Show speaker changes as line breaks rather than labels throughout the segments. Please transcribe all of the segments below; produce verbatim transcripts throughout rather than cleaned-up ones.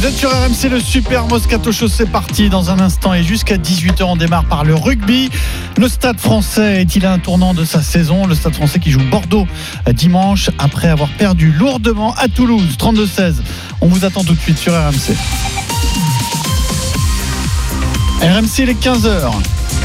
Vous êtes sur R M C, le Super Moscato Show, c'est parti dans un instant et jusqu'à dix-huit heures on démarre par le rugby. Le Stade Français est-il à un tournant de sa saison? Le Stade Français qui joue Bordeaux dimanche après avoir perdu lourdement à Toulouse, trente-deux seize. On vous attend tout de suite sur R M C. R M C, les quinze heures.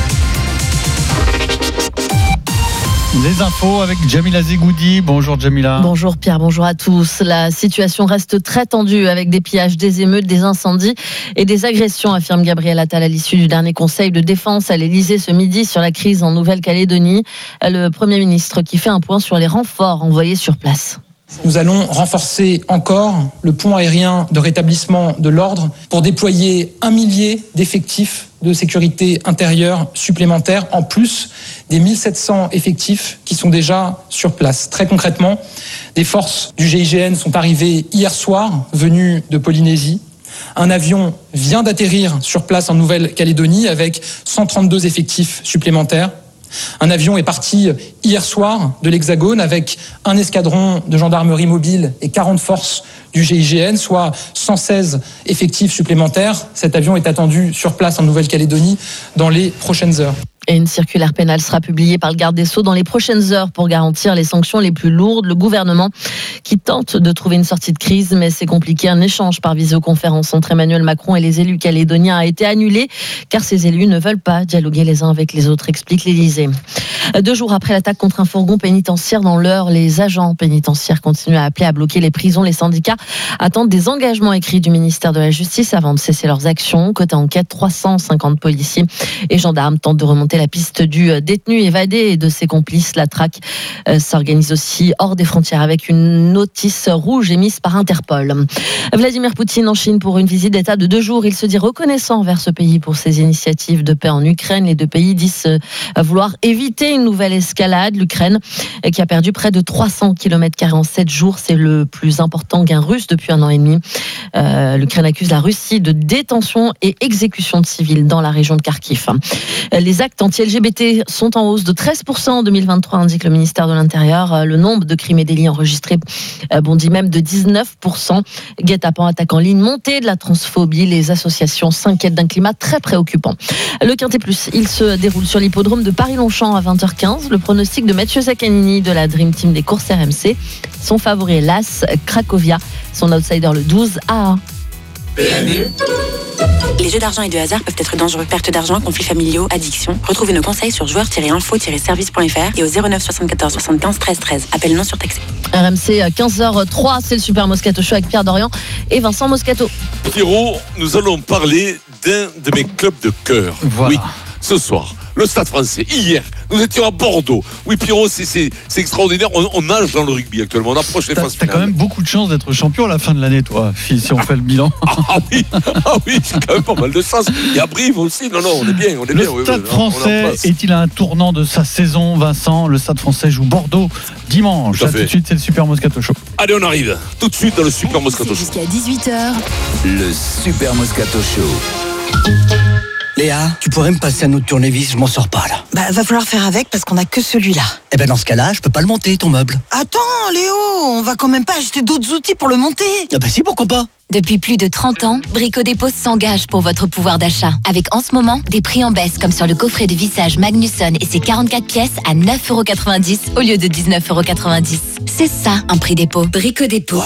Les infos avec Jamila Zegoudi. Bonjour Jamila.
Bonjour Pierre, bonjour à tous. La situation reste très tendue avec des pillages, des émeutes, des incendies et des agressions, affirme Gabriel Attal à l'issue du dernier conseil de défense à l'Elysée ce midi sur la crise en Nouvelle-Calédonie. Le Premier ministre qui fait un point sur les renforts envoyés sur place.
Nous allons renforcer encore le pont aérien de rétablissement de l'ordre pour déployer un millier d'effectifs de sécurité intérieure supplémentaires, en plus des mille sept cents effectifs qui sont déjà sur place. Très concrètement, des forces du G I G N sont arrivées hier soir, venues de Polynésie. Un avion vient d'atterrir sur place en Nouvelle-Calédonie avec cent trente-deux effectifs supplémentaires. Un avion est parti hier soir de l'Hexagone avec un escadron de gendarmerie mobile et quarante forces du G I G N, soit cent seize effectifs supplémentaires. Cet avion est attendu sur place en Nouvelle-Calédonie dans les prochaines heures.
Et une circulaire pénale sera publiée par le garde des Sceaux dans les prochaines heures pour garantir les sanctions les plus lourdes. Le gouvernement qui tente de trouver une sortie de crise, mais c'est compliqué. Un échange par visioconférence entre Emmanuel Macron et les élus calédoniens a été annulé car ces élus ne veulent pas dialoguer les uns avec les autres, explique l'Élysée. Deux jours après l'attaque contre un fourgon pénitentiaire dans l'Eure, les agents pénitentiaires continuent à appeler à bloquer les prisons. Les syndicats attendent des engagements écrits du ministère de la Justice avant de cesser leurs actions. Côté enquête, trois cent cinquante policiers et gendarmes tentent de remonter la piste du détenu évadé et de ses complices. La traque s'organise aussi hors des frontières avec une notice rouge émise par Interpol. Vladimir Poutine en Chine pour une visite d'État de deux jours. Il se dit reconnaissant envers ce pays pour ses initiatives de paix en Ukraine. Les deux pays disent vouloir éviter une nouvelle escalade. L'Ukraine qui a perdu près de trois cents kilomètres carrés en sept jours. C'est le plus important gain russe depuis un an et demi. Euh, L'Ukraine accuse la Russie de détention et exécution de civils dans la région de Kharkiv. Les actes anti-L G B T sont en hausse de treize pour cent en deux mille vingt-trois, indique le ministère de l'Intérieur. Le nombre de crimes et délits enregistrés bondit même de dix-neuf pour cent. Guet-apens, attaque en ligne, montée de la transphobie. Les associations s'inquiètent d'un climat très préoccupant. Le Quintet Plus, il se déroule sur l'hippodrome de Paris-Longchamp à vingt heures quinze. Le pronostic de Mathieu Zaccanini de la Dream Team des courses R M C. Son favori est l'As Cracovia. Son outsider le douze A un.
Les jeux d'argent et de hasard peuvent être dangereux. Perte d'argent, conflits familiaux, addiction. Retrouvez nos conseils sur joueurs tiret info tiret service point f r et au zéro neuf soixante-quatorze soixante-quinze treize treize. Appel non surtaxé.
R M C à quinze heures trois, c'est le Super Moscato Show avec Pierre Dorian et Vincent Moscato.
Pierrot, nous allons parler d'un de mes clubs de cœur.
Voilà.
Oui, ce soir. Le Stade Français. Hier, nous étions à Bordeaux. Oui, Pierrot, c'est, c'est, c'est extraordinaire. On, on nage dans le rugby actuellement. On approche les
T'as,
phases
t'as
finales.
quand même beaucoup de chance d'être champion à la fin de l'année, toi, si on fait le bilan.
Ah oui, ah oui, c'est quand même pas mal de chance. Il y a Brive aussi. Non, non, on est bien. On est
Le
bien. Oui,
Stade
oui, on- on
Français
en passe.
est-il à un tournant de sa saison, Vincent? Le Stade Français joue Bordeaux dimanche.
Tout à
À tout
fait.
de suite, c'est le Super Moscato Show.
Allez, on arrive tout de suite dans le Super Moscato Show.
Jusqu'à dix-huit heures.
Le Super Moscato Show.
Léa, tu pourrais me passer un autre tournevis, je m'en sors pas là.
Bah, va falloir faire avec parce qu'on a que celui-là.
Eh ben dans ce cas-là, je peux pas le monter ton meuble.
Attends, Léo, on va quand même pas acheter d'autres outils pour le monter.
Ah bah si, pourquoi pas.
Depuis plus de trente ans, Brico Dépôt s'engage pour votre pouvoir d'achat. Avec en ce moment des prix en baisse comme sur le coffret de vissage Magnusson et ses quarante-quatre pièces à neuf euros quatre-vingt-dix au lieu de dix-neuf euros quatre-vingt-dix. C'est ça un prix dépôt. Brico Dépôt.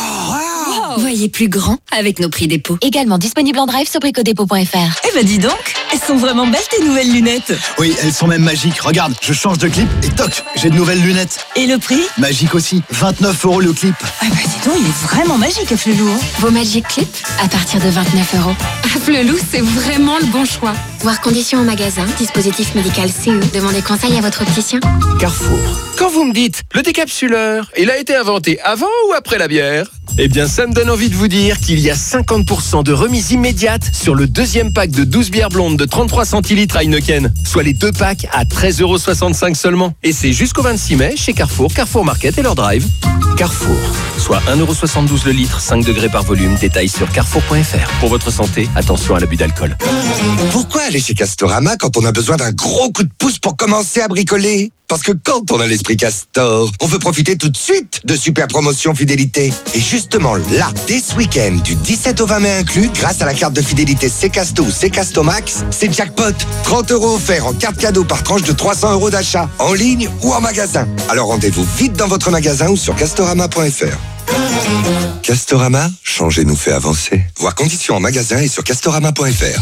Voyez plus grand avec nos prix dépôt. Également disponible en drive sur bricodépôt point f r.
Eh ben dis donc, elles sont vraiment belles tes nouvelles lunettes.
Oui, elles sont même magiques. Regarde, je change de clip et toc, j'ai de nouvelles lunettes.
Et le prix?
Magique aussi, vingt-neuf euros le clip.
Ah bah dis donc, il est vraiment magique, Flelou. Hein.
Vos Magic Clips à partir de vingt-neuf euros.
À Flelou, c'est vraiment le bon choix. Voir conditions au magasin, dispositif médical C E. Demandez conseil à votre opticien.
Carrefour. Quand vous me dites le décapsuleur, il a été inventé avant ou après la bière? Eh bien, ça me donne envie de vous dire qu'il y a cinquante pour cent de remise immédiate sur le deuxième pack de douze bières blondes de trente-trois centilitres Heineken, soit les deux packs à treize euros soixante-cinq seulement. Et c'est jusqu'au vingt-six mai chez Carrefour, Carrefour Market et leur drive. Carrefour, soit un euro soixante-douze le litre, cinq degrés par volume, détail sur carrefour point f r. Pour votre santé, attention à l'abus d'alcool.
Pourquoi aller chez Castorama quand on a besoin d'un gros coup de pouce pour commencer à bricoler? Parce que quand on a l'esprit Castor, on veut profiter tout de suite de super promotions fidélité. Et juste justement là, dès ce week-end, du dix-sept au vingt mai inclus, grâce à la carte de fidélité Secasto ou Secasto Max, c'est jackpot. trente euros offerts en carte cadeau par tranche de trois cents euros d'achat, en ligne ou en magasin. Alors rendez-vous vite dans votre magasin ou sur castorama point f r. Castorama, changer nous fait avancer. Voir conditions en magasin et sur castorama point f r.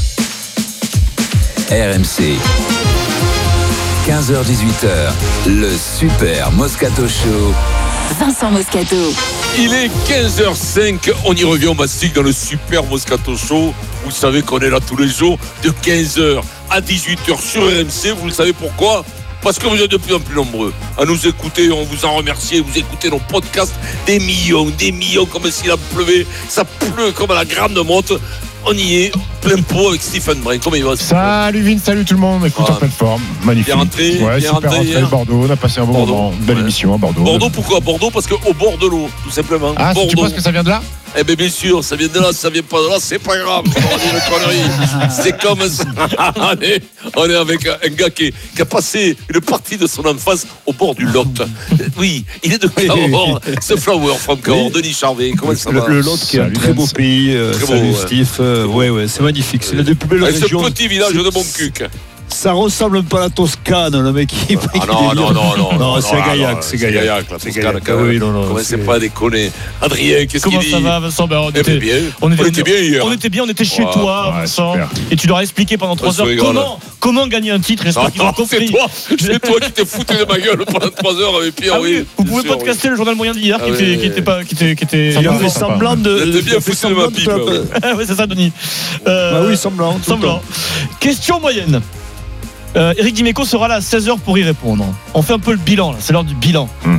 R M C. quinze heures dix-huit heures, le Super Moscato Show.
Vincent Moscato.
Il est quinze heures cinq, on y revient au Mastic dans le Super Moscato Show. Vous savez qu'on est là tous les jours de quinze heures à dix-huit heures sur R M C. Vous le savez pourquoi ? Parce que vous êtes de plus en plus nombreux à nous écouter, on vous en remercie, vous écoutez nos podcasts, des millions, des millions, comme s'il a pleuvé, ça pleut comme à la grande motte. On y est, plein pot avec Stephen Brun. Comment il va?
Salut Vin, salut tout le monde. Écoute, ah, en pleine forme, magnifique.
Bien rentré,
ouais,
bien
super
rentré.
rentré Bordeaux, on a passé un bon Bordeaux. moment. Belle ouais. émission à Bordeaux.
Bordeaux, pourquoi Bordeaux? Parce qu'au bord de l'eau, tout simplement.
Ah,
Bordeaux.
Tu penses que ça vient de là?
Eh bien, bien sûr, ça vient de là, ça vient pas de là, c'est pas grave. On dit une connerie. C'est comme ça. on, est, on est avec un gars qui, qui a passé une partie de son enfance au bord du Lot. Oui, il est de Cahors, ce Flower from Cahors, oui. Denis Charvet. Comment ça va?
Le, le Lot qui est un très beau pays. Euh, très salut beau, Steve. Ouais, euh, ouais, ouais, c'est magnifique. C'est l'une des plus belles
avec
régions.
Ce petit village de Montcuq.
Ça ressemble un peu à la Toscane, le mec qui.
Ah non, non, non, non.
Non, c'est Gaillac, c'est Gaillac.
C'est Gaillac. Oui, non, non. Commencez pas à déconner. Adrien, qu'est-ce qu'il dit?
Comment ça va, Vincent? Ben, on, était,
bien.
On, était,
on était bien hier.
On était bien, on était chez ouais, toi, ouais, Vincent. Super. Et tu leur as expliqué pendant trois heures comment, comment gagner un titre. J'espère qu'ils ont compris.
C'est toi, c'est toi qui t'es foutu de ma gueule pendant trois heures avec Pierre.
Ah oui. Vous pouvez podcaster le journal moyen d'hier qui était pas. Qui était
semblant de.
T'es bien foutu de ma pipe.
Oui, c'est ça, Denis.
Oui, semblant.
Semblant. Question moyenne. Euh, Eric Dimeco sera là à seize heures pour y répondre. On fait un peu le bilan là, c'est l'heure du bilan. Mmh.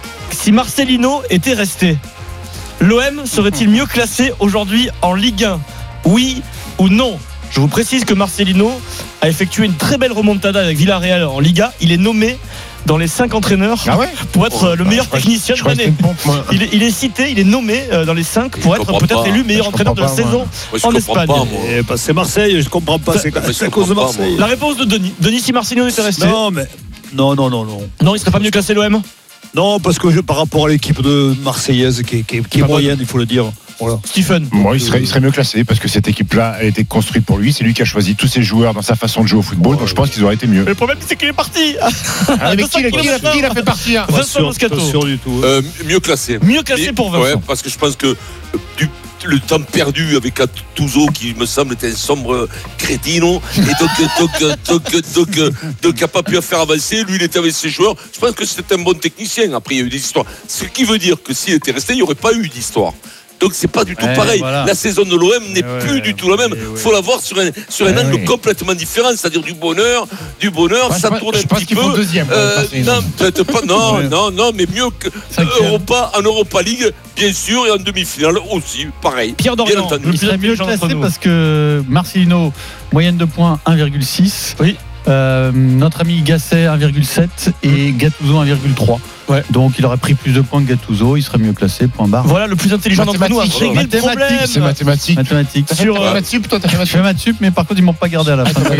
Si Marcelino était resté, l'O M serait-il mieux classé aujourd'hui en Ligue un? Oui ou non? Je vous précise que Marcelino a effectué une très belle remontada avec Villarreal en Liga. Il est nommé dans les cinq entraîneurs
ah ouais
pour être
oh,
le meilleur
bah,
technicien de l'année. Il, il est cité, il est nommé dans les cinq pour être peut-être pas. élu meilleur je entraîneur de la pas, saison moi. en Espagne.
Pas,
et bah, c'est Marseille, je comprends pas. C'est, c'est à cause de Marseille.
La réponse de Denis. Denis, si Marcelino était resté.
Non, mais non, non, non, non.
Non, il serait pas mieux classé l'O M.
Non, parce que je, par rapport à l'équipe de Marseillaise qui, qui, qui est moyenne, il faut le dire. Voilà.
Stephen.
Moi, il serait, il serait mieux classé parce que cette équipe-là, elle a été construite pour lui. C'est lui qui a choisi tous ses joueurs dans sa façon de jouer au football. Oh, donc je pense qu'ils auraient été mieux.
Mais le problème, c'est qu'il est parti.
Ah, mais qui, qui, qui, qui, qui l'a fait partir?
Vincent Moscato.
Pas sûr du tout.
Euh, mieux classé.
Mieux classé mais, pour Vincent.
Ouais, parce que je pense que du le temps perdu avec Gattuso qui me semble était un sombre crétino et donc donc donc donc donc, donc a pas pu faire avancer. Lui, il était avec ses joueurs. Je pense que c'était un bon technicien. Après, il y a eu des histoires. Ce qui veut dire que s'il était resté, il n'y aurait pas eu d'histoire. Donc c'est pas du tout ouais, pareil. Voilà. La saison de l'O M n'est ouais, plus du tout la même. Il faut la voir sur un, sur un ouais, angle ouais. complètement différent, c'est-à-dire du bonheur, du bonheur, ouais, ça tourne un petit peu.
Deuxième,
euh, non, peut-être pas. Non, ouais. non, non, mais mieux que Europa, en Europa League, bien sûr, et en demi-finale aussi, pareil.
Pierre Dorian, il serait mieux classé parce que Marcelino, moyenne de points un virgule six. Oui. Euh, notre ami Gasset un virgule sept et Gattuso un virgule trois. Ouais. Donc il aurait pris plus de points que Gattuso, il serait mieux classé, point barre. Voilà le plus intelligent d'entre nous a réglé le problème.
C'est mathématique.
Mathématiques.
Sur euh, Matsup, toi t'as fait
Matsup. Je fais Matsup, mais par contre ils m'ont pas gardé à la fin.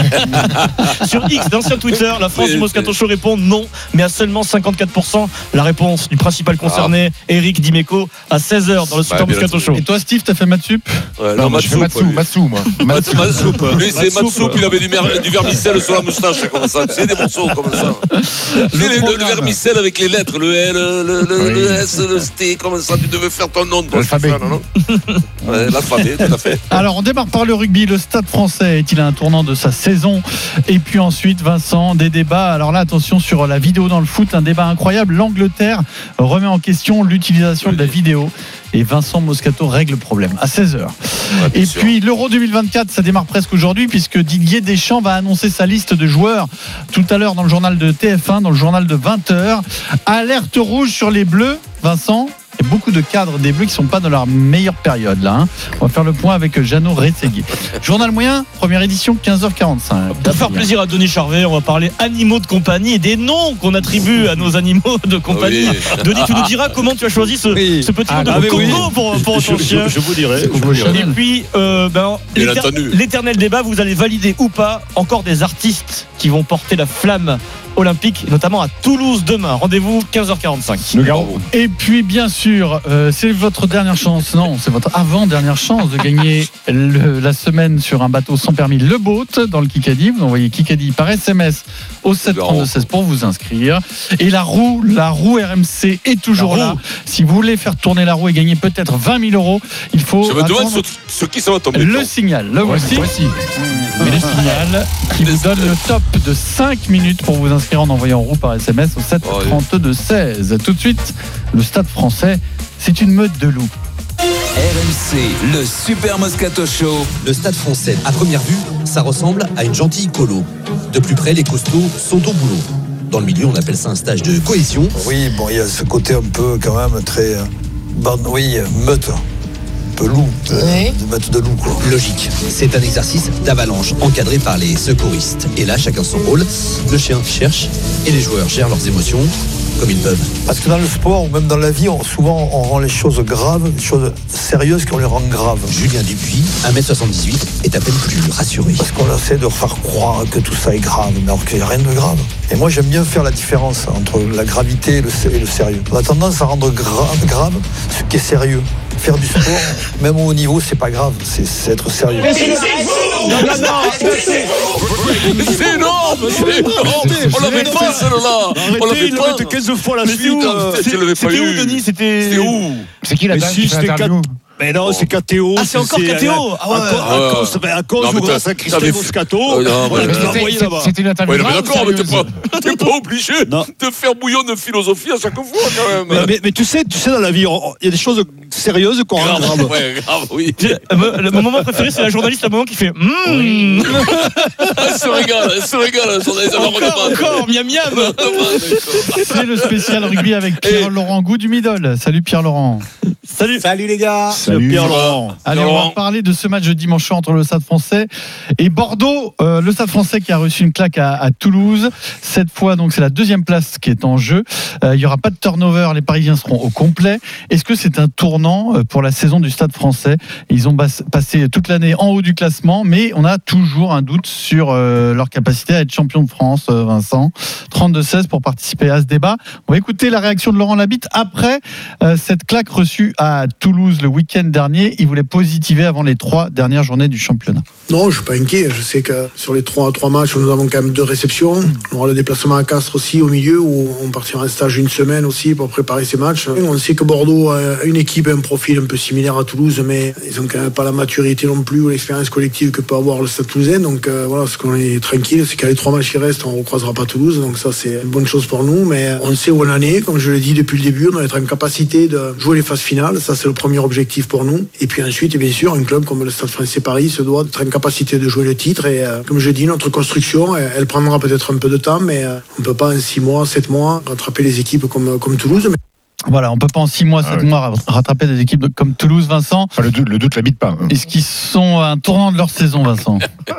Sur X, d'ancien Twitter, la France du Moscato Show répond non, mais à seulement cinquante-quatre pour cent. La réponse du principal concerné, ah. Eric Dimeco, à seize heures dans le Super bah, Moscato Show. Et toi Steve, t'as fait Matsup?
Ouais, non, moi je fais Matsup, Matsup moi.
Matsup, lui c'est Matsup, il avait du vermicelle sur la moustache comme ça, c'est des morceaux comme ça. Le vermicelle avec les lettres, le L, le, le, oui. le S, le T, comme ça, tu devais faire ton nom.
L'alphabet.
Ça, non, non ouais, l'alphabet, tout à fait.
Alors, on démarre par le rugby. Le Stade français est-il à un tournant de sa saison? Et puis ensuite, Vincent, des débats. Alors là, attention sur la vidéo dans le foot, un débat incroyable. L'Angleterre remet en question l'utilisation oui. de la vidéo. Et Vincent Moscato règle le problème à seize heures. Ouais, et sûr. Puis l'Euro deux mille vingt-quatre, ça démarre presque aujourd'hui puisque Didier Deschamps va annoncer sa liste de joueurs tout à l'heure dans le journal de T F un, dans le journal de vingt heures. Alerte rouge sur les Bleus, Vincent. Il y a beaucoup de cadres des Bleus qui ne sont pas dans leur meilleure période là. Hein. On va faire le point avec Jeannot Retsegui. Journal moyen, première édition, quinze heures quarante-cinq. Pour faire plaisir à Denis Charvet, on va parler animaux de compagnie et des noms qu'on attribue à nos animaux de compagnie. Oui. Denis, tu nous diras comment tu as choisi ce, oui. ce petit nom ah, de Congo oui. pour, pour ton chien.
Je, je vous dirai.
Et puis, euh, ben, l'éter- l'éternel débat, vous allez valider ou pas encore des artistes qui vont porter la flamme
olympiques, notamment à Toulouse demain. Rendez-vous quinze heures quarante-cinq.
Le Garou.
Et puis bien sûr, euh, c'est votre dernière chance, non, c'est votre avant-dernière chance de gagner le, la semaine sur un bateau sans permis, le boat, dans le Kikadi. Vous envoyez Kikadi par S M S au sept trente-deux seize pour vous inscrire. Et la roue, la roue R M C est toujours là. Si vous voulez faire tourner la roue et gagner peut-être vingt mille euros, il faut.
Je me demande sur, sur qui ça va tomber.
Le signal, le
Ouais,
voici.
voici.
Le signal qui vous donne le top de cinq minutes pour vous inscrire en envoyant roue par S M S au sept trente-deux seize. Tout de suite, le Stade Français, c'est une meute de loups.
R M C, le Super Moscato Show.
Le Stade Français, à première vue, ça ressemble à une gentille colo. De plus près, les costauds sont au boulot. Dans le milieu, on appelle ça un stage de cohésion.
Oui, bon, il y a ce côté un peu quand même très. Euh, bon, oui, meute. Un peu loup, euh,
Oui.
de meute de loup, quoi.
Logique, c'est un exercice d'avalanche encadré par les secouristes. Et là, chacun son rôle. Le chien cherche et les joueurs gèrent leurs émotions comme ils peuvent.
Parce que dans le sport ou même dans la vie, on, souvent on rend les choses graves, les choses sérieuses qu'on les rend graves.
Julien Dupuis, un mètre soixante-dix-huit, est à peine plus rassuré.
Parce qu'on essaie de faire croire que tout ça est grave, mais alors qu'il n'y a rien de grave. Et moi j'aime bien faire la différence entre la gravité et le, et le sérieux. On a tendance à rendre grave, grave ce qui est sérieux. Faire du sport, même au haut niveau, c'est pas grave, c'est, c'est être sérieux.
C'est énorme, c'est énorme. On l'avait pas celle-là. On l'avait pas.
quinze fois la
Mais
suite.
tu l'avais pas
C'était où,
eu.
Denis? C'était
C'était où?
C'est qui la
Mais
dame
si,
qui fait
c'était
l'interview?
Mais non, c'est K T O.
Ah, c'est encore K T O. Ah ouais.
À cause, à cause
Non, mais
ou grâce
t'as-
à Christophe
t'avais-
Moscato.
Euh, non,
on
ouais,
l'a
mais
envoyé
C'était-
là-bas.
C'était une interview.
Ouais, mais
grave,
d'accord, mais t'es
sérieuse.
pas, t'es pas obligé
Non.
de faire bouillon de philosophie à chaque fois quand même.
Mais, mais- mais tu sais, tu sais, dans la vie, on- il y a des choses sérieuses qu'on rend
Grave,
graves.
ouais, grave, oui.
Euh, le- Mon moment préféré, c'est la journaliste à un moment qui fait Mmm.
Elle se régale, elle se régale, elle s'en est
Encore, encore, miam miam.
C'est le spécial rugby avec Pierre-Laurent Goud du Middle. Salut Pierre-Laurent.
Salut.
Salut les gars.
Salut.
Pierre-Laurent.
Allez, on va
Laurent.
parler de ce match de dimanche soir entre le Stade Français et Bordeaux. Euh, le Stade Français qui a reçu une claque à, à Toulouse. Cette fois, donc, c'est la deuxième place qui est en jeu. Euh, il n'y aura pas de turnover. Les Parisiens seront au complet. Est-ce que c'est un tournant euh, pour la saison du Stade Français? Ils ont bas- passé toute l'année en haut du classement, mais on a toujours un doute sur euh, leur capacité à être champion de France, euh, Vincent. trente-deux seize pour participer à ce débat. On va écouter la réaction de Laurent Labitte après euh, cette claque reçue à Toulouse le week-end dernier. Il voulait positiver avant les trois dernières journées du championnat.
Non, je suis pas inquiet. Je sais que sur les trois, trois matchs, nous avons quand même deux réceptions. On aura le déplacement à Castres aussi au milieu où on partira en stage une semaine aussi pour préparer ces matchs. On sait que Bordeaux a une équipe et un profil un peu similaire à Toulouse, mais ils ont quand même pas la maturité non plus ou l'expérience collective que peut avoir le Stade Toulousain. Donc euh, voilà, ce qu'on est tranquille, c'est qu'à les trois matchs qui restent, on ne recroisera pas Toulouse. Donc ça, c'est une bonne chose pour nous. Mais on sait où on en est. Comme je l'ai dit depuis le début, on doit être en capacité de jouer les phases finales. Ça, c'est le premier objectif pour nous. Et puis ensuite, bien sûr, un club comme le Stade Français Paris se doit d'être en capacité de jouer le titre. Et euh, comme je dis, notre construction, elle, elle prendra peut-être un peu de temps, mais euh, on ne peut pas en six mois, sept mois rattraper les équipes comme, comme Toulouse. Mais...
Voilà, on peut pas en six mois, sept
Ah ouais.
mois rattraper des équipes de- comme Toulouse, Vincent.
Enfin, le doute, le doute l'habite pas.
Est-ce qu'ils sont à un tournant de leur saison, Vincent?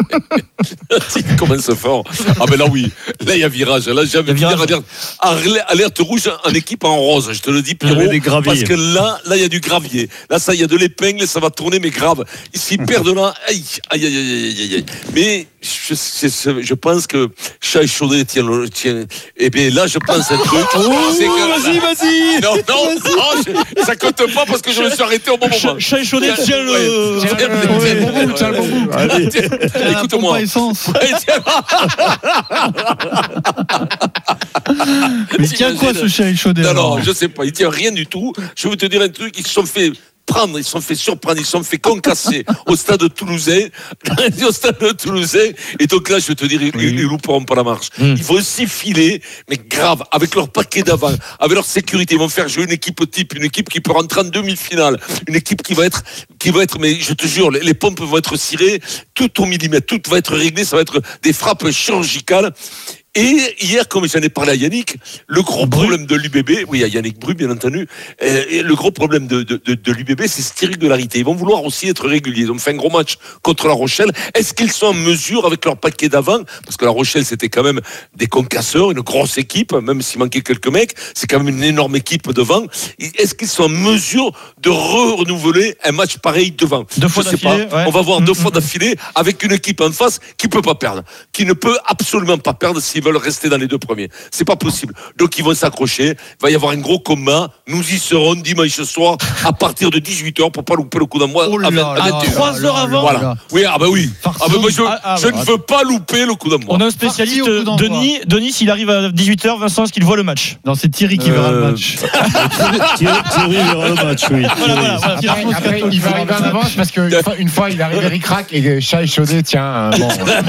Il commence fort. Ah ben là oui, là il y a virage. Là j'ai envie de dire alerte, alerte rouge en équipe en rose. Je te le dis Pierrot,
Il y avait des graviers.
parce que là, là il y a du gravier. Là ça il y a de l'épingle, ça va tourner mais grave. S'ils perdent là, aïe, aïe, aïe, aïe, aïe, aïe. Mais je, c'est- c'est- je pense que chat échaudé tient le tient. Et bien là je pense un truc. c'est que,
vas-y, vas-y.
Non non, non je- ça compte pas parce que je me suis arrêté au bon moment.
Chat échaudé, tiens le.
Ouais.
Tiens le-
Tiens le
ouais.
bon bout, tiens le bon bout.
Allez.
Écoute-moi.
Pas essence.
Ouais, tiens.
Mais tiens quoi ce chat chaudé?
Non, non, je sais pas. Il tient rien du tout. Je vais te dire un truc. Ils se sont fait prendre, ils se sont fait surprendre, ils se sont fait concasser au stade toulousain. au stade toulousain. Et donc là, je vais te dire, ils, ils louperont pas la marche. Ils vont aussi filer, mais grave, avec leur paquet d'avant, avec leur sécurité. Ils vont faire jouer une équipe type, une équipe qui peut rentrer en demi-finale, une équipe qui va être, qui va être, mais je te jure, les, les pompes vont être cirées, tout au millimètre, tout va être réglé, ça va être des frappes chirurgicales. Et hier, comme j'en ai parlé à Yannick, le gros problème de l'U B B, oui, à Yannick Bru, bien entendu, euh, et le gros problème de, de, de, de l'U B B, c'est cette irrégularité. Ils vont vouloir aussi être réguliers. Ils ont fait un gros match contre La Rochelle. Est-ce qu'ils sont en mesure, avec leur paquet d'avant, parce que La Rochelle, c'était quand même des concasseurs, une grosse équipe, même s'il manquait quelques mecs, c'est quand même une énorme équipe devant. Est-ce qu'ils sont en mesure de renouveler un match pareil devant?
Deux fois
Je sais
d'affilée,
pas.
ouais.
On va voir deux
Mmh,
fois d'affilée avec une équipe en face qui peut pas perdre, qui ne peut absolument pas perdre s'ils veulent rester dans les deux premiers. C'est pas possible. Donc ils vont s'accrocher. Il va y avoir un gros combat. Nous y serons dimanche soir à partir de dix-huit heures pour pas louper le coup d'envoi.
Oh là là,
À trois heures avant.
Voilà. Oui, ah bah oui. Ah bah moi je,
Ah, ah,
je
bah,
ne veux pas louper le coup d'envoi.
On a un spécialiste,
Parti au coup d'envoi.
Denis. Denis, s'il arrive à dix-huit heures, Vincent, est-ce qu'il voit le match?
Non, c'est Thierry qui verra le match.
Thierry Thierry verra le match, oui.
Voilà, voilà, voilà.
Après, après, il va arriver en avance parce qu'une fois, une fois, il arrive Eric Rack et chat échaudé, tiens. Bon.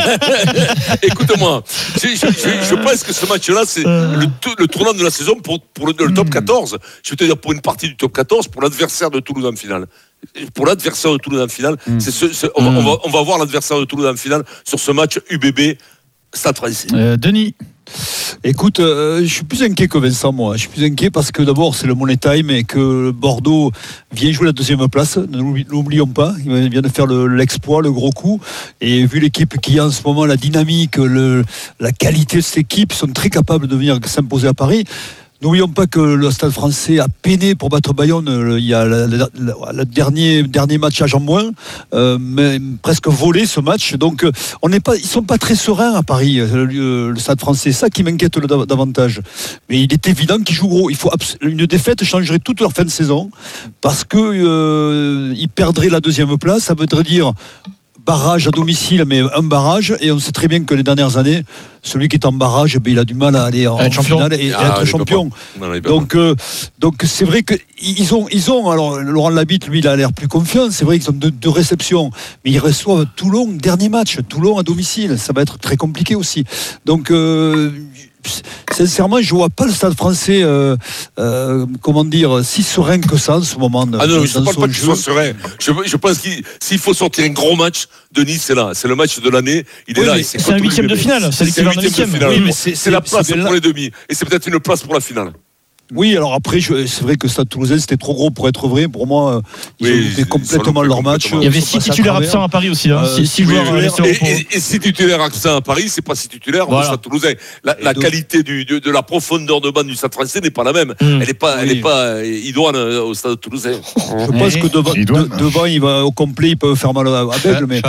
Écoute-moi, je, je, je, je pense que ce match-là, c'est le, le tournant de la saison pour, pour le, le top quatorze. Je veux te dire, pour une partie du top quatorze, pour l'adversaire de Toulouse en finale. Pour l'adversaire de Toulouse en finale, mm. c'est ce, ce, on, mm. on, va, on va voir l'adversaire de Toulouse en finale sur ce match U B B Stade Français.
Euh, Denis.
Écoute, euh, je suis plus inquiet que Vincent, moi. Je suis plus inquiet parce que d'abord, c'est le Money Time et que Bordeaux vient jouer la deuxième place. Ne l'oublions pas. Il vient de faire le, l'exploit, le gros coup. Et vu l'équipe qui a en ce moment, la dynamique, le, la qualité de cette équipe, ils sont très capables de venir s'imposer à Paris. N'oublions pas que le Stade Français a peiné pour battre Bayonne. Le, il y a le, le, le dernier, dernier match à Jean-Moins, euh, mais presque volé ce match. Donc, on n'est pas, ils sont pas très sereins à Paris, le, le Stade Français. C'est ça qui m'inquiète le, davantage. Mais il est évident qu'ils jouent gros. Il faut abs- une défaite changerait toute leur fin de saison parce que euh, ils perdraient la deuxième place. Ça veut dire barrage à domicile, mais un barrage. Et on sait très bien que les dernières années, celui qui est en barrage, ben, il a du mal à aller en, en finale et ah, être champion. Non, donc, euh, donc c'est vrai que ils ont, ils ont. Alors Laurent Labitte, lui, il a l'air plus confiant. C'est vrai qu'ils ont deux, deux réceptions, mais ils reçoivent Toulon, dernier match, Toulon à domicile. Ça va être très compliqué aussi. Donc euh, sincèrement, je ne vois pas le Stade Français, euh, euh, comment dire, si serein que ça en ce moment.
Ah non, je ne parle pas qu'il soit serein. Je, je pense qu'il s'il faut sortir un gros match, Denis, c'est là. C'est le match de l'année. Il
oui,
est là.
C'est, c'est un huitième de finale. C'est,
c'est un huitième de finale.
Oui,
mais c'est, c'est, c'est la place c'est pour les demi. Et c'est peut-être une place pour la finale.
Oui, alors après, je, c'est vrai que Stade Toulousain, c'était trop gros pour être vrai. Pour moi, ils oui, ont fait complètement leur match.
Il y avait six titulaires absents à Paris aussi. Hein. Euh, six, six oui, joueurs.
Oui, et, et, et six titulaires absents à Paris, c'est pas six titulaires voilà. au Stade Toulousain. La, la qualité du, de, de la profondeur de banc du Stade Français n'est pas la même. Mmh. Elle n'est pas, oui. elle est pas idoine au Stade Toulousain.
Je pense que devant, de, devant, il va au complet, il peut faire mal à Bègle, mais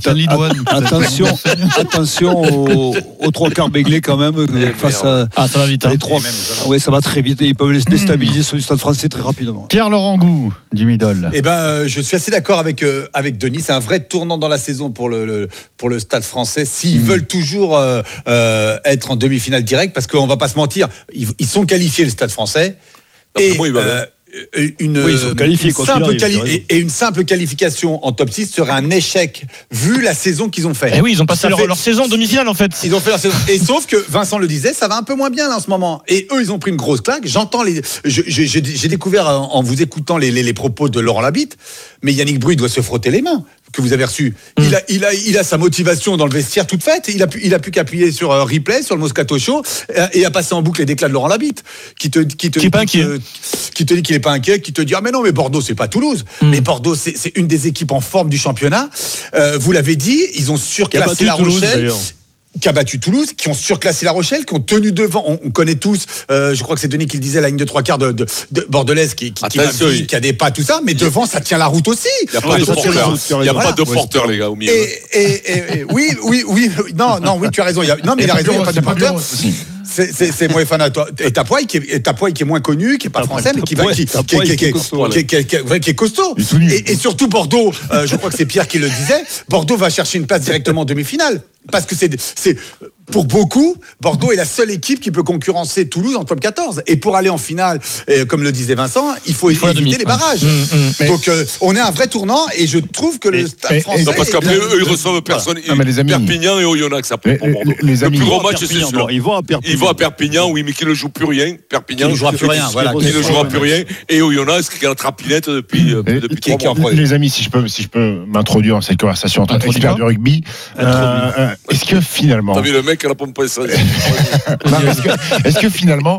attention, attention aux, aux trois quarts béglés quand même face à.
Ah, ça va vite.
Les trois. Oui, ça va très vite. Ils peuvent les déstabiliser sur le Stade Français très rapidement.
Pierre-Laurent Gou, du Midol.
Eh ben, euh, je suis assez d'accord avec euh, avec Denis. C'est un vrai tournant dans la saison pour le, le pour le Stade Français. S'ils mmh. veulent toujours euh, euh, être en demi-finale directe, parce qu'on va pas se mentir, ils, ils sont qualifiés le Stade Français. Et moi, il va euh, une, oui, une simple quali- et, et une simple qualification en top six serait un échec vu la saison qu'ils ont fait.
Et oui, ils ont passé leur, fait, leur saison demi-finale en fait.
Ils ont fait leur saison. Et sauf que Vincent le disait, ça va un peu moins bien là en ce moment. Et eux, ils ont pris une grosse claque. J'entends les. Je, je, j'ai, j'ai découvert en vous écoutant les, les, les propos de Laurent Labitte, mais Yannick Bruy doit se frotter les mains. Que vous avez reçu. Mmh. Il a, il a, il a sa motivation dans le vestiaire toute faite. Il a pu, il a pu qu'appuyer sur euh, replay, sur le Moscato Show, euh, et a passé en boucle les déclats de Laurent Labitte, qui te, qui te,
qui,
qui, te, qui te dit qu'il est pas inquiet, qui te dit ah mais non mais Bordeaux c'est pas Toulouse, mmh. mais Bordeaux c'est, c'est une des équipes en forme du championnat. Euh, vous l'avez dit, ils ont surclassé La Rochelle. Toulouse, qui a battu Toulouse, qui ont surclassé La Rochelle, qui ont tenu devant. On, on connaît tous, euh, je crois que c'est Denis qui le disait, la ligne de trois quarts de, de, de Bordelaise qui, qui, qui, qui, qui a des pas, tout ça, mais devant, ça tient la route aussi.
Il n'y a pas de porteur. Il n'y a pas de porteur, les gars, au milieu.
Et, et, et, et, oui, oui, oui, non, non, oui, tu as raison. Il y a, non, mais il a raison, il n'y a pas de porteur. C'est, c'est, c'est Moefana, toi. Et Tapoy qui est, Tapoy qui est moins connu, qui est pas français, mais qui va, qui, qui, qui, qui, qui, qui est costaud. Et, et surtout Bordeaux, euh, je crois que c'est Pierre qui le disait, Bordeaux va chercher une place directement en demi-finale. Parce que c'est, c'est, pour beaucoup, Bordeaux est la seule équipe qui peut concurrencer Toulouse en top quatorze. Et pour aller en finale, et comme le disait Vincent, il faut, il faut éviter les barrages. Mmh, mmh, Donc, euh, on est à un vrai tournant et je trouve que le Stade et, français.
Non, parce qu'après, eux, ils reçoivent personne.
Non, mais les amis,
Perpignan et Oyonnax, ça pour Bordeaux.
Les amis,
le plus gros match, c'est sûr.
Ils vont à Perpignan.
Ils vont à Perpignan, oui, mais qui ne joue plus rien. Perpignan.
Qui ne jouera plus rien, voilà.
Qui ne jouera plus rien. Et Oyonnax, qui est en trapinette depuis trois mois.
Les amis, si je peux, si je peux m'introduire dans cette conversation entre experts du rugby, est-ce que finalement.
T'as vu le mec à la pompe à essence.
Est-ce que finalement,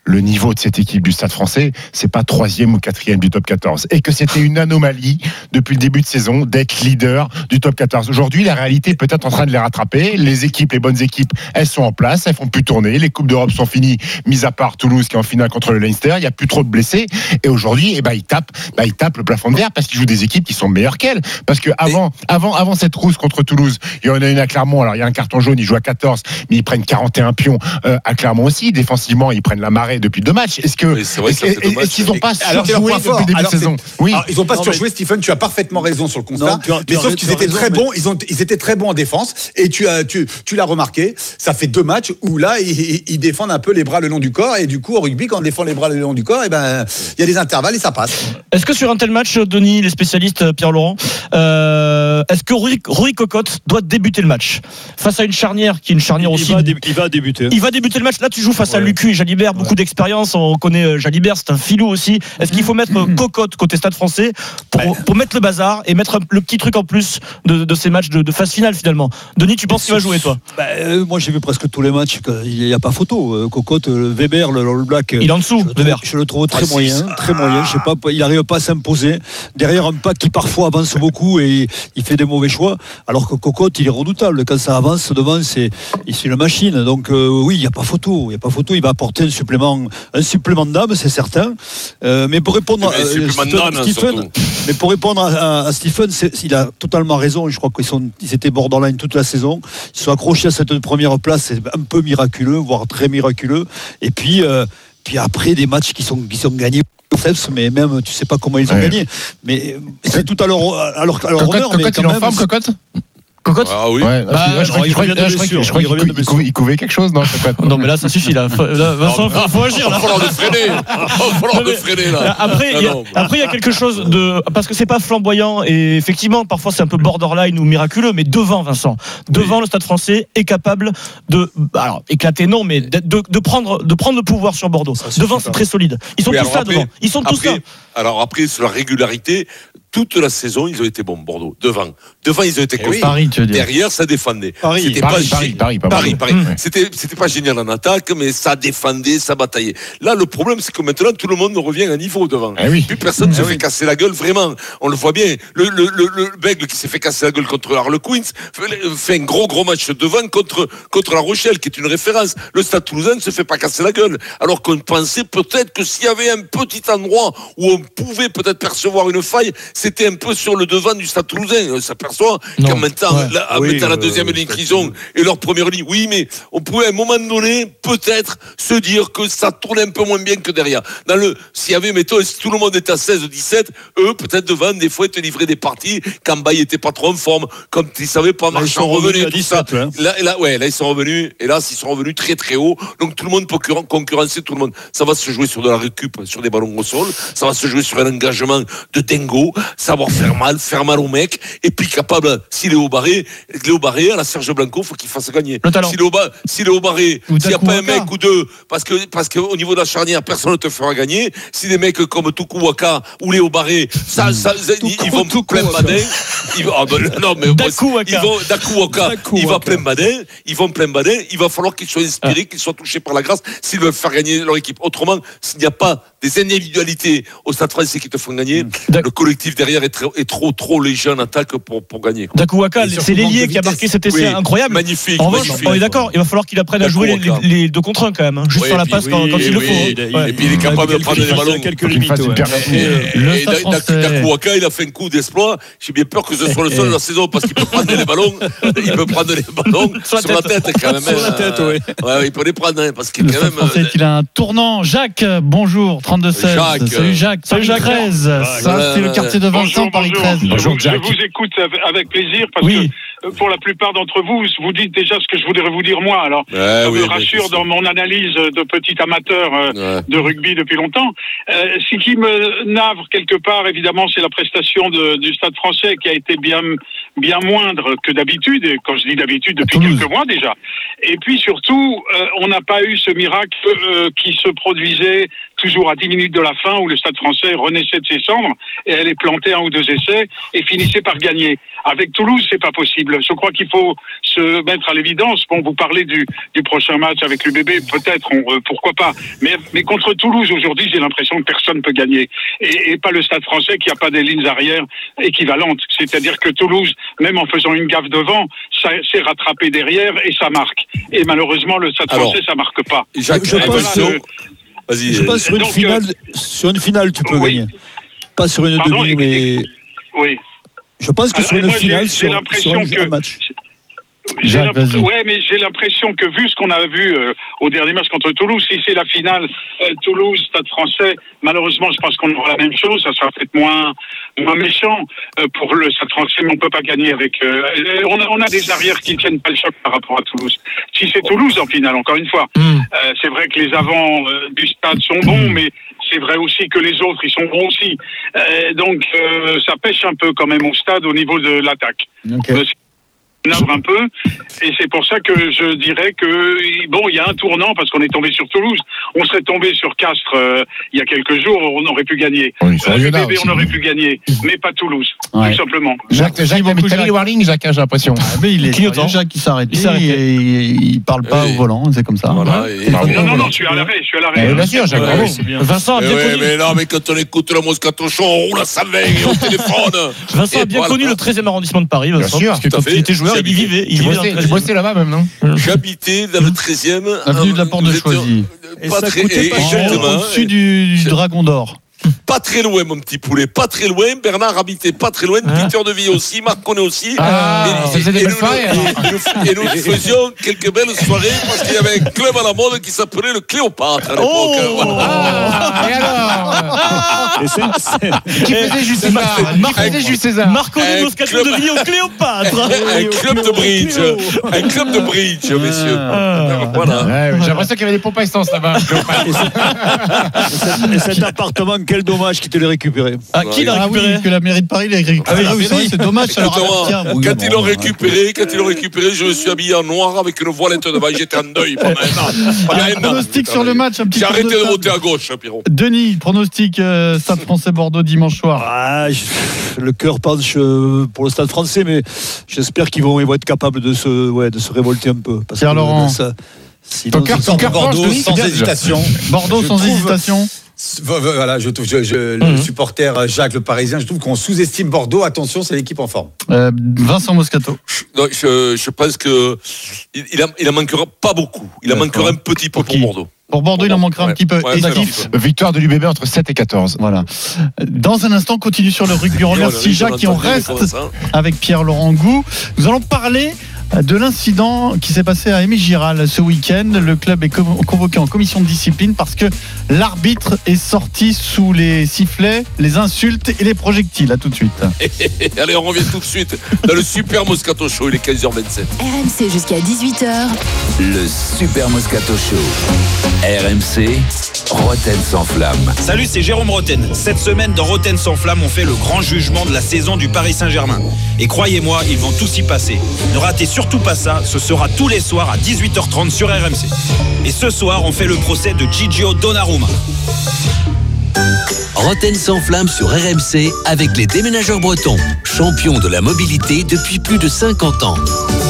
le niveau de cette équipe du Stade Français, c'est pas troisième ou quatrième du top quatorze. Et que c'était une anomalie depuis le début de saison d'être leader du top quatorze. Aujourd'hui, la réalité est peut-être en train de les rattraper. Les équipes, les bonnes équipes, elles sont en place, elles font plus tourner. Les Coupes d'Europe sont finies, mis à part Toulouse qui est en finale contre le Leinster. Il n'y a plus trop de blessés. Et aujourd'hui, eh ben, ils tapent, ben, ils tapent le plafond de verre parce qu'ils jouent des équipes qui sont meilleures qu'elles. Parce que avant, avant, avant cette rousse contre Toulouse, il y en a une à Clermont. Alors, il y a un carton jaune, ils jouent à quatorze, mais ils prennent quarante et un pions euh, à Clermont aussi. Défensivement, ils prennent la marée depuis deux matchs. Est-ce que,
oui, c'est vrai
est-ce,
que ça fait
est-ce qu'ils n'ont pas
alors,
surjoué depuis le début
alors,
de saison?
Oui. Alors, ils n'ont pas non, surjoué, mais... Stephen, tu as parfaitement raison sur le constat. Non, tu as, tu mais sauf qu'ils étaient raison, très mais... bons, ils, ont, ils étaient très bons en défense. Et tu, as, tu, tu l'as remarqué, ça fait deux matchs où là, ils, ils défendent un peu les bras le long du corps. Et du coup, au rugby, quand on défend les bras le long du corps, et ben, il y a des intervalles et ça passe.
Est-ce que sur un tel match, Denis, les spécialistes, Pierre-Laurent, euh, est-ce que Rui, Rui Cocotte doit débuter le match face à une charnière qui est une charnière
il
aussi?
Va dé, il va débuter.
Il va débuter le match. Là, tu joues face ouais. à Lucu et Jalibert, beaucoup ouais. d'expérience. On connaît Jalibert, c'est un filou aussi. Est-ce qu'il faut mettre Cocotte côté Stade Français pour, ouais. pour mettre le bazar et mettre le petit truc en plus de, de ces matchs de, de phase finale finalement? Denis, tu penses qu'il va jouer, toi?
bah, euh, Moi, j'ai vu presque tous les matchs. Il n'y a pas photo. Euh, Cocotte, euh, Weber, le, le Black.
Il est en dessous,
je Weber. Je le trouve très ah, moyen, très moyen. Je sais pas, il n'arrive pas à s'imposer derrière un pack qui parfois avance beaucoup et il fait des mauvais choix. Alors que Cocotte, il est redoutable. Quand ça avance devant, c'est, c'est une machine. Donc euh, oui, il n'y a pas photo. Il n'y a pas photo. Il va apporter un supplément, un supplément d'âme, c'est certain. Euh, mais pour répondre à euh, Stephen, Stephen mais pour répondre à, à, à Stephen, c'est, il a totalement raison. Je crois qu'ils sont, ils étaient borderline toute la saison. Ils sont accrochés à cette première place. C'est un peu miraculeux, voire très miraculeux. Et puis, euh, puis après des matchs qui sont, qui sont gagnés. Mais même tu sais pas comment ils ont ouais. gagné. Mais c'est tout à leur, à leur, à leur
Cocotte,
honneur.
Cocotte,
mais quand
il
même,
en forme, Cocotte
Cocotte
ah oui.
Ouais, bah, je crois qu'il couvait, couvait quelque chose, non?
Non, mais là, ça suffit. Là, là Vincent, faut, faut agir. Là.
Il va falloir le freiner. Il va falloir le freiner là.
Après, il y a, après, il y a quelque chose de parce que c'est pas flamboyant et effectivement, parfois c'est un peu borderline ou miraculeux, mais devant Vincent, devant oui. le Stade Français est capable de, alors éclater non, mais de, de, de prendre, de prendre le pouvoir sur Bordeaux. Devant, c'est très solide. Ils sont oui, tous là après, devant. Ils sont tous
après,
là.
Alors après, sur la régularité. Toute la saison, ils ont été bons, Bordeaux. Devant. Devant, ils ont été
constants. Oui. Paris, tu veux dire.
Derrière, ça défendait.
Paris,
c'était
Paris,
pas
Paris,
gé...
Paris,
Paris, Paris.
Mmh.
C'était, c'était pas génial en attaque, mais ça défendait, ça bataillait. Là, le problème, c'est que maintenant, tout le monde revient à niveau devant.
Eh oui.
Plus personne ne
eh
se
oui.
fait casser la gueule, vraiment. On le voit bien. Le, le, le, le Bègle qui s'est fait casser la gueule contre Harlequins fait un gros, gros match devant contre, contre La Rochelle, qui est une référence. Le Stade Toulousain ne se fait pas casser la gueule. Alors qu'on pensait peut-être que s'il y avait un petit endroit où on pouvait peut-être percevoir une faille, c'était un peu sur le devant du Stade Toulousain. On s'aperçoit qu'en même temps, ouais. la, oui, mettant euh, la deuxième ligne qu'ils ont et leur première ligne, oui, mais on pouvait à un moment donné peut-être se dire que ça tournait un peu moins bien que derrière. Dans le, s'il y avait, mettons, si tout le monde était à seize dix-sept, eux, peut-être devant, des fois, ils te livraient des parties quand Baye était pas trop en forme, comme ils savaient pas marcher en revenus. Hein. Là, là, ouais, là, ils sont revenus, et là, ils sont revenus très très haut. Donc tout le monde peut concurrencer tout le monde. Ça va se jouer sur de la récup, sur des ballons au sol. Ça va se jouer sur un engagement de dingo, savoir faire mal, faire mal au mec, et puis capable, si Léo Barré, Léo Barré, à la Serge Blanco, faut qu'il fasse gagner. Si Léo, ba, si Léo Barré, s'il n'y a pas un mec ou deux, parce que, parce que au niveau de la charnière, personne ne te fera gagner. Si des mecs comme Tukuwaka ou Léo Barré, ça, ça, ça ils, ils vont plein badin. Ils vont, ah ben, non, mais ils vont, Dakuwaka, il va plein badin, ils vont plein badin, il va falloir qu'ils soient inspirés, qu'ils soient touchés par la grâce, s'ils veulent faire gagner leur équipe. Autrement, s'il n'y a pas des individualités au Stade Français qui te font gagner, le collectif derrière est, très, est trop, trop léger en attaque pour, pour gagner.
Dakuwaka, c'est l'ailier qui a marqué cet essai oui, incroyable.
Magnifique.
En revanche, on est d'accord, il va falloir qu'il apprenne à jouer les, les, les deux contre un quand même, hein, juste oui, sur la passe oui, quand, quand oui, il oui, le faut.
Oui, ouais. Et puis il est capable de prendre les ballons.
Quelques limites.
Et Dakuwaka, il a fait un coup d'exploit. J'ai bien peur que ce soit le seul de la saison parce qu'il peut prendre les ballons. Il peut prendre les ballons sur la tête quand même.
Sur la tête, oui.
Ouais, il peut les prendre parce qu'il
quand même. Il a un tournant. Jacques, bonjour, trente-deux seize. Salut Jacques. Salut Jacques. treize. Ça, c'est le quartier de Vincent, Paris treize.
Bonjour Jacques. Je vous écoute avec plaisir parce que pour la plupart d'entre vous, vous dites déjà ce que je voudrais vous dire moi. Alors, ouais, ça oui, me rassure dans mon analyse de petit amateur euh, ouais. de rugby depuis longtemps. Euh, ce qui me navre quelque part, évidemment, c'est la prestation de, du Stade Français qui a été bien bien moindre que d'habitude. Et quand je dis d'habitude, depuis quelques mois déjà. Et puis surtout, euh, on n'a pas eu ce miracle euh, qui se produisait toujours à dix minutes de la fin où le Stade Français renaissait de ses cendres et allait planter tentez un ou deux essais et finissez par gagner. Avec Toulouse, c'est pas possible. Je crois qu'il faut se mettre à l'évidence. Bon, vous parlez du, du prochain match avec l'U B B, peut-être, on, euh, pourquoi pas. Mais, mais contre Toulouse, aujourd'hui, j'ai l'impression que personne ne peut gagner. Et, et pas le Stade français qui n'a pas des lignes arrière équivalentes. C'est-à-dire que Toulouse, même en faisant une gaffe devant, ça s'est rattrapé derrière et ça marque. Et malheureusement, le Stade
Alors,
français, ça marque pas.
Jacques, je pense,
voilà, le...
Vas-y.
je pense sur, une
donc,
finale,
euh...
sur une finale, tu peux
oui.
gagner. Pas sur une
Pardon,
demi, mais...
Oui.
Je pense que
Alors,
sur une
moi,
finale,
j'ai, j'ai
sur,
l'impression
sur un,
que...
un match.
J'ai
Jacques,
l'impression, ouais, mais j'ai l'impression que vu ce qu'on a vu euh, au dernier match contre Toulouse, si c'est la finale euh, Toulouse, Stade Français, malheureusement, je pense qu'on aura la même chose. Ça sera peut-être moins moins méchant euh, pour le Stade Français, mais on peut pas gagner avec. Euh, on, a, on a des arrières qui tiennent pas le choc par rapport à Toulouse. Si c'est Toulouse en finale, encore une fois, mm. euh, c'est vrai que les avants euh, du stade sont bons, mais c'est vrai aussi que les autres, ils sont bons aussi. Euh, donc, euh, ça pêche un peu quand même au stade au niveau de l'attaque.
Okay.
Euh, un peu, et c'est pour ça que je dirais que bon, il y a un tournant parce qu'on est tombé sur Toulouse. On serait tombé sur Castres euh, il y a quelques jours, on aurait pu gagner.
Oui,
euh, le bébé, on aurait pu gagner, mais pas Toulouse, ouais. tout simplement.
Jacques, Jacques, Jacques il a mis le warning, Jacques, j'ai l'impression.
Ah, mais il est clignotant. Jacques qui s'arrête, il s'arrête et il parle pas oui. au volant, c'est comme ça.
Voilà,
et... Non, non, non, je suis à l'arrêt, je suis à l'arrêt.
Eh, bien sûr, Jacques, bravo.
Vincent a bien connu.
Mais non, mais quand on écoute la Moscato Show, on roule à sa veille au téléphone.
Vincent a bien connu le treizième arrondissement de Paris, Vincent, parce que quand il était joueur, il y vivait.
Tu bossais là-bas même, non?
J'habitais dans le treizième.
Avenue de la Porte de Choisy.
Pas très, exactement.
Au-dessus du, du Dragon d'Or.
Pas très loin, mon petit poulet, pas très loin. Bernard habitait pas très loin. Hein? Peter de Vie aussi, Marc connaît aussi.
Ah, et, et, et, nous, soirées,
et, et nous faisions quelques belles soirées parce qu'il y avait un club à la mode qui s'appelait le Cléopâtre à l'époque.
Oh ah, et alors et c'est, c'est... Qui faisait Jules César Marc faisait Jules César.
Marc connaît Moscato de Vie au Cléopâtre.
Un club de bridge. Un club de bridge, messieurs.
Ah, voilà. Ouais, j'ai l'impression qu'il y avait des pompes à essence là-bas.
Et cet appartement, quel dommage qu'il te l'ait récupéré.
Ah, qui l'a récupéré?
Ah oui, que la mairie de Paris l'a récupéré. Ah oui, ah oui c'est, vrai, c'est dommage. Ça leur appartient.
Quand, quand ils l'ont récupéré, quand ils l'ont récupéré, je me suis habillé en noir avec une voilette devant. J'étais en deuil pendant un an.
Pronostic sur le match. Un petit
J'ai arrêté de voter à gauche, Pierrot.
Denis, pronostic euh, Stade Français Bordeaux dimanche soir.
Ah, je, le cœur penche pour le Stade Français, mais j'espère qu'ils vont, ils vont être capables de se, ouais, de se révolter un peu.
Parce Pierre que, Laurent. Ça,
ton cœur, ton cœur
Bordeaux penche, sans hésitation.
Bordeaux sans trouve... hésitation.
Voilà, je trouve, je, je, mmh. le supporter Jacques, le Parisien, je trouve qu'on sous-estime Bordeaux. Attention, c'est l'équipe en forme.
Euh, Vincent Moscato.
Non, je, je pense que il, il, a, il en manquera pas beaucoup. Il en manquera un petit peu pour Bordeaux.
Pour Bordeaux, il en manquera ouais. un petit peu.
Ouais,
et
victoire de l'U B B entre sept et quatorze.
Voilà. Dans un instant, on continue sur le rugby. On remercie Jacques et on reste avec Pierre-Laurent Gou. Nous allons parler de l'incident qui s'est passé à Aimé Giral ce week-end. Le club est convoqué en commission de discipline parce que l'arbitre est sorti sous les sifflets, les insultes et les projectiles. À tout de suite.
Allez, on revient tout de suite dans le Super Moscato Show. Il est quinze heures vingt-sept.
R M C jusqu'à dix-huit heures.
Le Super Moscato Show. R M C, Roten sans flamme.
Salut, c'est Jérôme Roten. Cette semaine, dans Roten sans flamme, on fait le grand jugement de la saison du Paris Saint-Germain. Et croyez-moi, ils vont tous y passer. Ne ratez surtout pas ça, ce sera tous les soirs à dix-huit heures trente sur R M C. Et ce soir, on fait le procès de Gigio Donnarumma.
Roten sans flamme sur R M C avec les déménageurs bretons, champions de la mobilité depuis plus de cinquante ans.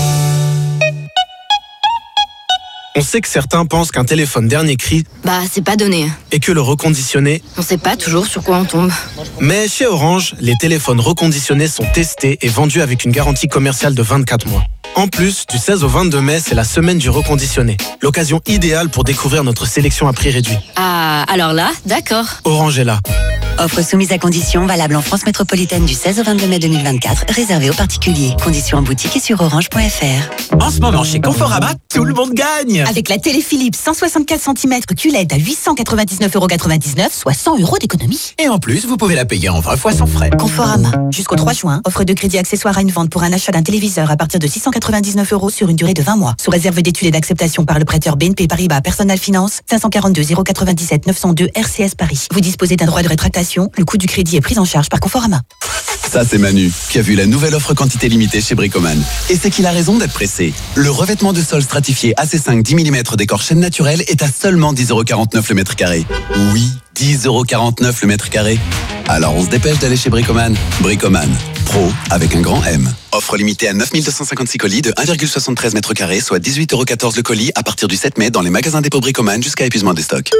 On sait que certains pensent qu'un téléphone dernier cri,
bah c'est pas donné.
Et que le reconditionné,
on sait pas toujours sur quoi on tombe.
Mais chez Orange, les téléphones reconditionnés sont testés et vendus avec une garantie commerciale de vingt-quatre mois. En plus, du seize au vingt-deux mai, c'est la semaine du reconditionné. L'occasion idéale pour découvrir notre sélection à prix réduit.
Ah, alors là, d'accord.
Orange est là.
Offre soumise à conditions, valable en France métropolitaine du seize au vingt-deux mai deux mille vingt-quatre, réservée aux particuliers. Conditions en boutique et sur orange point f r.
En ce moment, chez Conforama, tout le monde gagne.
Avec la télé Philips cent soixante-quatre centimètres Q L E D à huit cent quatre-vingt-dix-neuf euros quatre-vingt-dix-neuf, soit cent euros d'économie.
Et en plus, vous pouvez la payer en vingt fois sans frais.
Conforama. Jusqu'au trois juin, offre de crédit accessoire à une vente pour un achat d'un téléviseur à partir de six cent quatre-vingt-dix-neuf euros sur une durée de vingt mois. Sous réserve d'études et d'acceptation par le prêteur B N P Paribas Personal Finance, cinq cent quarante-deux zéro quatre-vingt-dix-sept neuf cent deux R C S Paris. Vous disposez d'un droit de rétractation. Le coût du crédit est pris en charge par Conforama.
Ça, c'est Manu, qui a vu la nouvelle offre quantité limitée chez Bricoman. Et c'est qu'il a raison d'être pressé. Le revêtement de sol stratifié A C cinq dix millimètres décor chêne naturel est à seulement dix euros quarante-neuf le mètre carré. Oui,
dix euros quarante-neuf le mètre carré. Alors on se dépêche d'aller chez Bricoman. Bricoman, pro avec un grand M. Offre limitée à neuf mille deux cent cinquante-six colis de un virgule soixante-treize mètres carrés, soit dix-huit euros quatorze le colis à partir du sept mai dans les magasins dépôt Bricoman jusqu'à épuisement des stocks.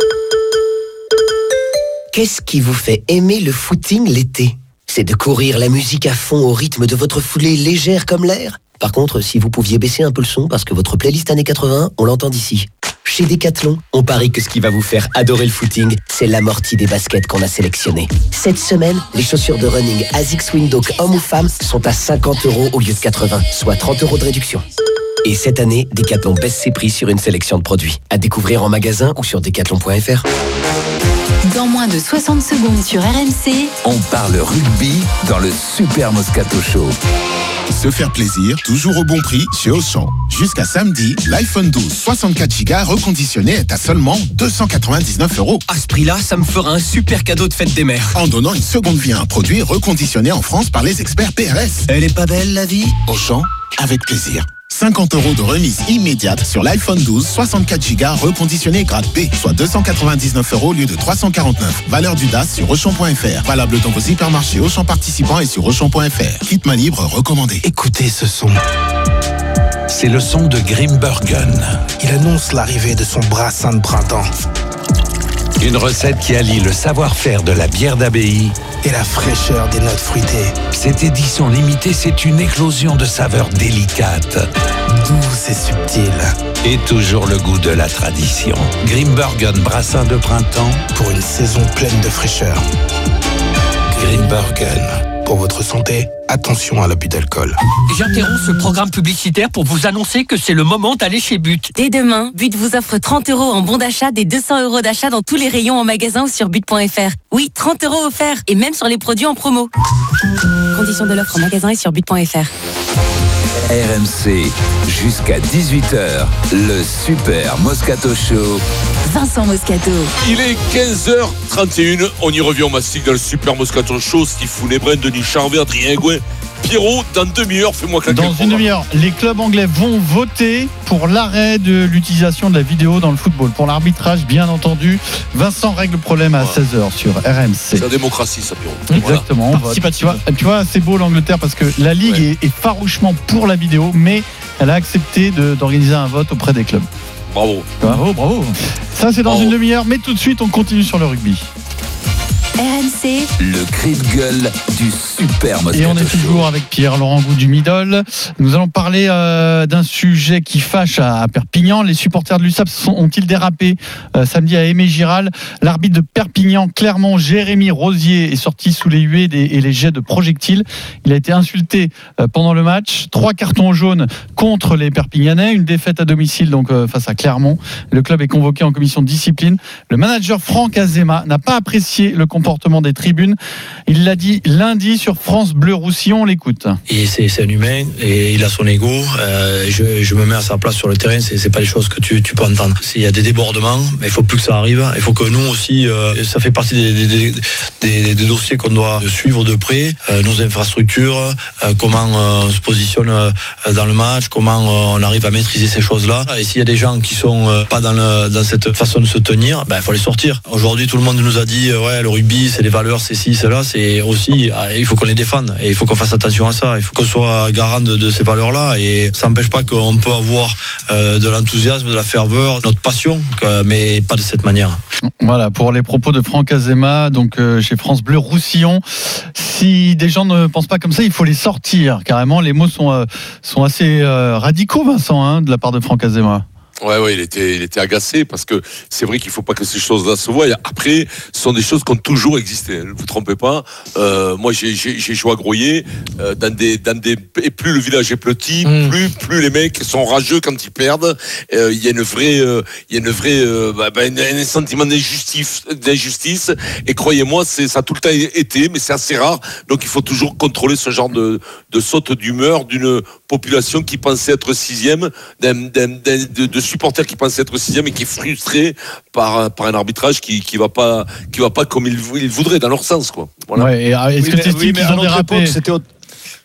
Qu'est-ce qui vous fait aimer le footing l'été ? C'est de courir la musique à fond au rythme de votre foulée légère comme l'air ? Par contre, si vous pouviez baisser un peu le son parce que votre playlist années quatre-vingts, on l'entend d'ici. Chez Decathlon, on parie que ce qui va vous faire adorer le footing, c'est l'amorti des baskets qu'on a sélectionnées. Cette semaine, les chaussures de running Asics Windhoek hommes ou femmes sont à cinquante euros au lieu de quatre-vingts, soit trente euros de réduction. Et cette année, Decathlon baisse ses prix sur une sélection de produits. À découvrir en magasin ou sur decathlon point f r.
Dans moins de soixante secondes sur R M C,
on parle rugby dans le Super Moscato Show.
Se faire plaisir, toujours au bon prix chez Auchan. Jusqu'à samedi, l'iPhone douze soixante-quatre giga reconditionné est à seulement deux cent quatre-vingt-dix-neuf euros.
À ce prix-là, ça me fera un super cadeau de fête des mères.
En donnant une seconde vie à un produit reconditionné en France par les experts P R S.
Elle est pas belle, la vie ?
Auchan, avec plaisir. cinquante euros de remise immédiate sur l'iPhone douze soixante-quatre giga reconditionné grade B, soit deux cent quatre-vingt-dix-neuf euros au lieu de trois cent quarante-neuf. Valeur du D A S sur Auchan point f r. Valable dans vos hypermarchés Auchan participants et sur Auchan point f r. Kit main libre recommandé.
Écoutez ce son. C'est le son de Grimbergen. Il annonce l'arrivée de son brassin de printemps. Une recette qui allie le savoir-faire de la bière d'abbaye et la fraîcheur des notes fruitées. Cette édition limitée, c'est une éclosion de saveurs délicates, douces et subtiles. Et toujours le goût de la tradition. Grimbergen brassin de printemps pour une saison pleine de fraîcheur. Grimbergen. Pour votre santé, attention à l'abus d'alcool.
J'interromps ce programme publicitaire pour vous annoncer que c'est le moment d'aller chez But.
Dès demain, But vous offre trente euros en bon d'achat des deux cents euros d'achat dans tous les rayons en magasin ou sur but point f r. Oui, trente euros offerts et même sur les produits en promo. Conditions de l'offre en magasin et sur but point f r.
R M C, jusqu'à dix-huit heures, le Super Moscato Show.
Vincent Moscato.
Il est quinze heures trente et une, on y revient au mastic dans le Super Moscato Show. Steve Founébren, Denis Charvet, Adrien Gouin. Pierrot, dans demi-heure, fais-moi claquer.
Dans une demi-heure, les clubs anglais vont voter pour l'arrêt de l'utilisation de la vidéo dans le football. Pour l'arbitrage, bien entendu. Vincent règle le problème à seize heures sur R M C.
C'est la démocratie, ça, Pierrot.
Exactement.
Voilà.
Tu vois, tu vois, c'est beau l'Angleterre parce que la Ligue ouais. est, est farouchement pour la vidéo, mais elle a accepté de, d'organiser un vote auprès des clubs.
Bravo.
Bravo, bravo. Ça, c'est dans bravo. Une demi-heure, mais tout de suite, on continue sur le rugby.
R M C,
le cri de gueule du Super Moscato.
Et on est toujours avec Pierre-Laurent Goux du Middle. Nous allons parler euh, d'un sujet qui fâche à, à Perpignan. Les supporters de l'U S A P sont, ont-ils dérapé euh, samedi à Aimé-Giral? L'arbitre de Perpignan, Clermont, Jérémy Rosier, est sorti sous les huées des, et les jets de projectiles. Il a été insulté euh, pendant le match. Trois cartons jaunes contre les Perpignanais. Une défaite à domicile donc euh, face à Clermont. Le club est convoqué en commission de discipline. Le manager Franck Azema n'a pas apprécié le comportement comportement des tribunes. Il l'a dit lundi sur France Bleu Roussillon, on l'écoute.
Et c'est, c'est un humain et il a son ego. Euh, je, je me mets à sa place sur le terrain, c'est, c'est pas les choses que tu, tu peux entendre. S'il y a des débordements, mais il faut plus que ça arrive. Il faut que nous aussi, euh, ça fait partie des, des, des, des, des dossiers qu'on doit suivre de près. Euh, nos infrastructures, euh, comment euh, on se positionne euh, dans le match, comment euh, on arrive à maîtriser ces choses-là. Et s'il y a des gens qui sont euh, pas dans, le, dans cette façon de se tenir, ben, il faut les sortir. Aujourd'hui, tout le monde nous a dit, euh, ouais, le rugby, c'est les valeurs, c'est ci, c'est là, c'est aussi, il faut qu'on les défende et il faut qu'on fasse attention à ça. Il faut qu'on soit garant de, de ces valeurs-là et ça n'empêche pas qu'on peut avoir euh, de l'enthousiasme, de la ferveur, notre passion, mais pas de cette manière.
Voilà pour les propos de Franck Azema, donc euh, chez France Bleu Roussillon. Si des gens ne pensent pas comme ça, il faut les sortir carrément. Les mots sont euh, sont assez euh, radicaux, Vincent, hein, de la part de Franck Azema.
Ouais, ouais, il était, il était agacé parce que c'est vrai qu'il faut pas que ces choses-là se voient. Après, ce sont des choses qui ont toujours existé. Ne vous trompez pas. Euh, moi, j'ai, j'ai, j'ai joué à Groyer, euh, dans des, dans des, et plus le village est petit, mmh. plus, plus les mecs sont rageux quand ils perdent. Euh, il y a une vraie, euh, il y a une vraie, euh, bah, bah, un sentiment d'injustice, d'injustice. Et croyez-moi, c'est, ça a tout le temps été, mais c'est assez rare. Donc, il faut toujours contrôler ce genre de, de saute d'humeur d'une population qui pensait être sixième, d'un, d'un, d'un, de, de supporters qui pensent être sixième et qui est frustré par, par un arbitrage qui qui va pas qui va pas comme il, il voudrait dans leur sens quoi. Voilà.
Ouais, et est-ce oui, que tu estimes oui, qu'ils ont dérapé?
C'était autre...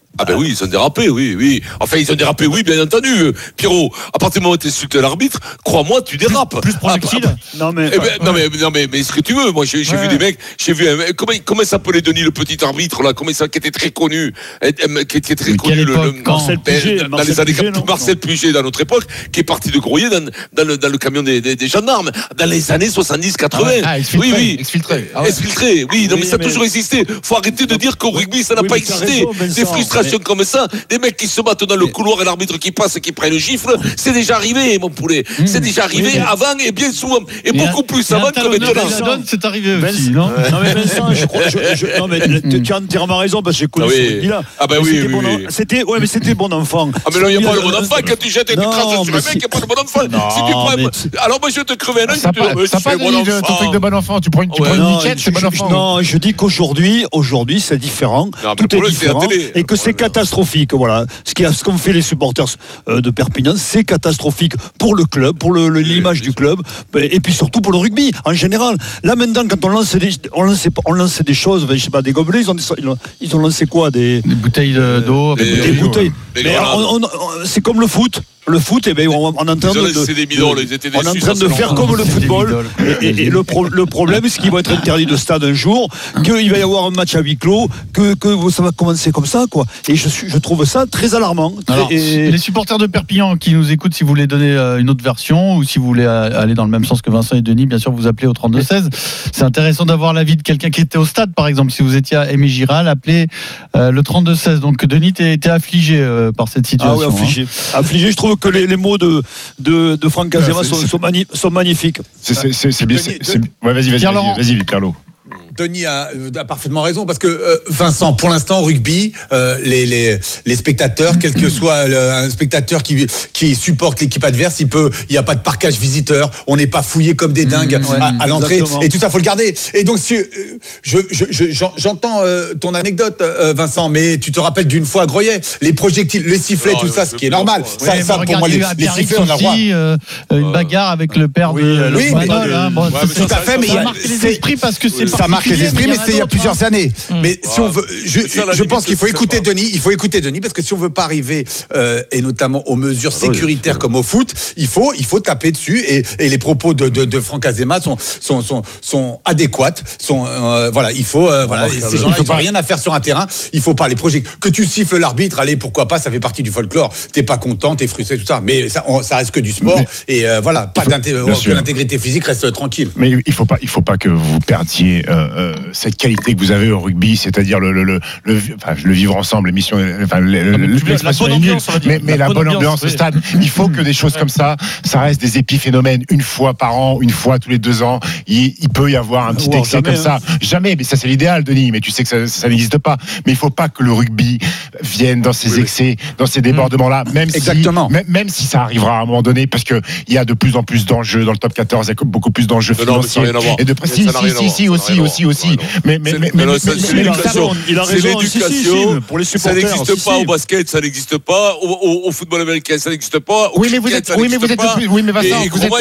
Ah ben oui, ils ont dérapé, oui, oui. Enfin, ils ont dérapé, oui, bien entendu. Pierrot, à partir du moment où tu insultes l'arbitre, crois-moi, tu dérapes.
Plus projectile.
Ah, bah,
non mais,
eh ben, non mais, non mais, mais ce que tu veux. Moi, j'ai, j'ai ouais. vu des mecs. J'ai vu un, comment, comment s'appelait Denis, le petit arbitre là, comment ça, qui était très connu, qui était très mais connu, le, le
Marcel Puget,
dans,
Marcel
dans les
Puget,
années
non,
Marcel
non.
Puget dans notre époque, qui est parti de Grouillet dans, dans, le, dans le camion des, des, des gendarmes, dans les années soixante-dix quatre-vingts.
Ah ouais. ah,
oui, oui,
exfiltré.
Ah ouais. Exfiltré. Oui, non mais ça a toujours existé. Faut arrêter de dire qu'au rugby ça n'a pas existé. Des frustrations comme ça, des mecs qui se battent dans le couloir et l'arbitre qui passe et qui prend le gifle, c'est déjà arrivé, mon poulet. Mmh. C'est déjà arrivé oui, avant et bien souvent et, et beaucoup a, plus avant que maintenant.
C'est arrivé aussi, non
Non mais Vincent, je crois, je, je, non mais tu as entièrement raison parce que j'ai connu
ah oui.
ce rugby-là.
Ah bah oui,
c'était
oui,
bon,
oui.
C'était, ouais mais c'était bon enfant.
Ah mais là il n'y a pas de bon enfant quand tu jettes et tu craches sur le mec, il n'y a pas de bon enfant. Si tu prends, alors moi je vais te crever un œil.
Ça pas de ton truc de bon enfant. Tu prends une niquette, c'est bon enfant.
Non, je dis qu'aujourd'hui, aujourd'hui c'est différent. Tout est différent et que c'est catastrophique. Voilà, ce qui ce qu'ont fait les supporters de Perpignan, c'est catastrophique pour le club, pour le, le, l'image du club, et puis surtout pour le rugby en général. Là maintenant, quand on lance des, on lance, on lance des choses, je sais pas, des gobelets, ils ont, ils ont, ils ont lancé quoi, des,
des bouteilles d'eau,
des, des, des bouteilles. Mais on, on, on, c'est comme le foot. Le foot, eh ben, on, on est en train de, de,
midoles,
de, on est en train de faire comme le football. Et, et, et le, pro, le problème, c'est qu'ils vont être interdits de stade un jour, qu'il va y avoir un match à huis clos, que, que ça va commencer comme ça, quoi. Et je, suis, je trouve ça très alarmant.
Alors,
et...
Les supporters de Perpignan qui nous écoutent, si vous voulez donner une autre version ou si vous voulez aller dans le même sens que Vincent et Denis, bien sûr, vous appelez au trente-deux seize. C'est intéressant d'avoir l'avis de quelqu'un qui était au stade, par exemple. Si vous étiez à Aimé Giral, appelez euh, le trente-deux seize. Donc, Denis, t'es, t'es affligé euh, par cette situation.
Ah oui, affligé.
Hein.
Affligé, je trouve que les, les mots de De, de Franck Azema sont, sont, mani- sont magnifiques.
C'est, c'est, c'est, c'est bien. C'est, c'est, ouais, vas-y, vas-y, vas-y, vas-y, vas-y, Carlo.
Denis a, a parfaitement raison parce que euh, Vincent, pour l'instant au rugby, euh, les, les les spectateurs, quel que soit le, un spectateur qui qui supporte l'équipe adverse, il peut, il y a pas de parquage visiteur, on n'est pas fouillé comme des dingues mmh, ouais, à, à l'entrée exactement. Et tout ça faut le garder. Et donc si, euh, je, je, je j'entends euh, ton anecdote, euh, Vincent, mais tu te rappelles d'une fois à Groyet, les projectiles, les sifflets, non, tout ça, ce qui est normal. Ça, ouais, ça pour moi, les, les sifflets, on a le droit.
Euh, une bagarre avec le père
oui,
de
oui,
Manol, hein, bon,
ouais, tout à fait, mais
ça marque les esprits parce que c'est
ça marque les esprits, mais c'est il y a plusieurs années. Mais si on veut, je, je pense qu'il faut écouter Denis. Il faut écouter Denis parce que si on veut pas arriver euh, et notamment aux mesures sécuritaires comme au foot, il faut il faut taper dessus et, et les propos de, de, de Franck Azema sont sont sont, sont adéquats. Sont euh, voilà, il faut euh, voilà. Ces gens-là, ils n'ont rien à faire sur un terrain. Il faut pas les projecter. Que tu siffles l'arbitre, allez, pourquoi pas, ça fait partie du folklore. T'es pas content, t'es frustré, tout ça. Mais ça, on, ça reste que du sport mais, et euh, voilà, pas d'intégrité physique, reste tranquille.
Mais il faut pas il faut pas que vous perdiez euh, euh, cette qualité que vous avez au rugby, c'est-à-dire le le le, le, enfin, le vivre ensemble, l'émission, enfin le, le, l'expression est nulle, mais, mais la, la bonne ambiance au stade. Il faut que des choses comme ça, ça reste des épiphénomènes une fois par an, une fois tous les deux ans. Il, il peut y avoir un petit wow, excès jamais, comme hein. ça, jamais. Mais ça c'est l'idéal, Denis. Mais tu sais que ça, ça n'existe pas. Mais il faut pas que le rugby vienne dans ces oui, excès, oui. dans ces débordements-là, même
Exactement.
si même, même si ça arrivera à un moment donné, parce que il y a de plus en plus d'enjeux dans le top quatorze, il y a beaucoup plus d'enjeux
non,
financiers
non,
et de précis. Si si si aussi aussi aussi. Mais mais mais
il a raison,
c'est l'éducation. Pour les supporters, ça n'existe pas au basket, ça n'existe pas au, au, au football américain, ça n'existe pas. Au
oui, mais vous êtes, oui, mais vous êtes, de plus, oui, mais Vincent, vous êtes,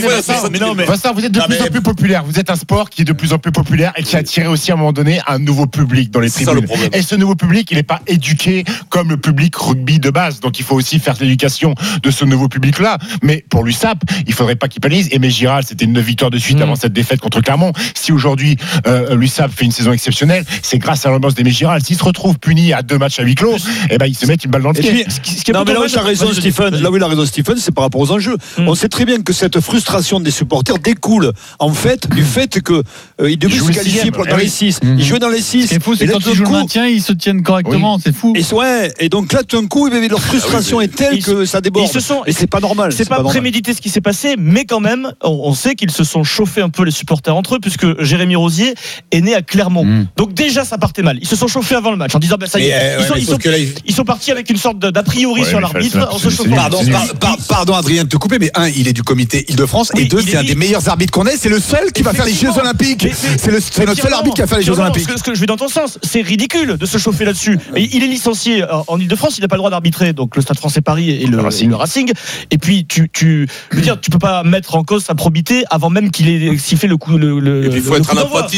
Vincent, vous êtes de plus en plus populaire. Vous êtes un sport qui est de plus en plus populaire et qui a attiré aussi à un moment donné un nouveau public dans les tribunes. Et ce nouveau public, il n'est pas éduqué comme le public rugby de base. Donc il faut aussi faire l'éducation de ce nouveau public-là. Mais pour l'U S A P, il faudrait pas qu'il pénalise. Aimé Giral, c'était neuf victoires de suite avant cette défaite contre Clermont. Si aujourd'hui euh, l'U S A P fait une saison exceptionnelle, c'est grâce à l'ambiance d'Aimé Giral. S'il se retrouve puni à deux matchs à huis clos, eh ben ils se mettent une balle dans le pied.
Ce qui, ce qui est non, mais là où il a raison, Stephen, là où il a raison, Stephen, c'est par rapport aux enjeux. Mm. On sait très bien que cette frustration des supporters découle en fait du fait que euh, ils devaient se qualifier dans les six. Ils jouaient dans les six.
Ce qui est fou, c'est et quand ils jouent le maintien, ils se tiennent correctement. Oui. C'est fou.
Et ouais. Et donc là, tout d'un coup, leur frustration ah oui, est telle que ça déborde.
Se sont,
et c'est pas normal.
C'est, c'est pas, pas prémédité ce qui s'est passé, mais quand même, on sait qu'ils se sont chauffés un peu les supporters entre eux, puisque Jérémy Rosier est né à Clermont. Mm. Donc déjà, ça partait mal. Ils se sont chauffés avant le match en disant, bah, ça y est, euh, ils, sont, ils, sont, là, il... ils sont partis avec une sorte d'a priori ouais, sur l'arbitre en se chauffant.
Pardon, par, par, pardon, Adrien, de te couper, mais un, il est du comité Île-de-France, oui, et deux, c'est un des meilleurs arbitres qu'on ait. C'est le seul qui va faire les Jeux Olympiques. C'est, le, c'est notre seul arbitre qui va faire les Jeux Olympiques.
Ce que je vais dans ton sens, c'est ridicule de se chauffer là-dessus. Et il est licencié en Île-de-France, il n'a pas le droit d'arbitrer, donc le Stade Français Paris et le Racing. Le Racing. Et puis tu, tu, je veux dire, tu peux pas mettre en cause sa probité avant même qu'il ait sifflé le coup. Le, le,
et puis il faut être un apprenti,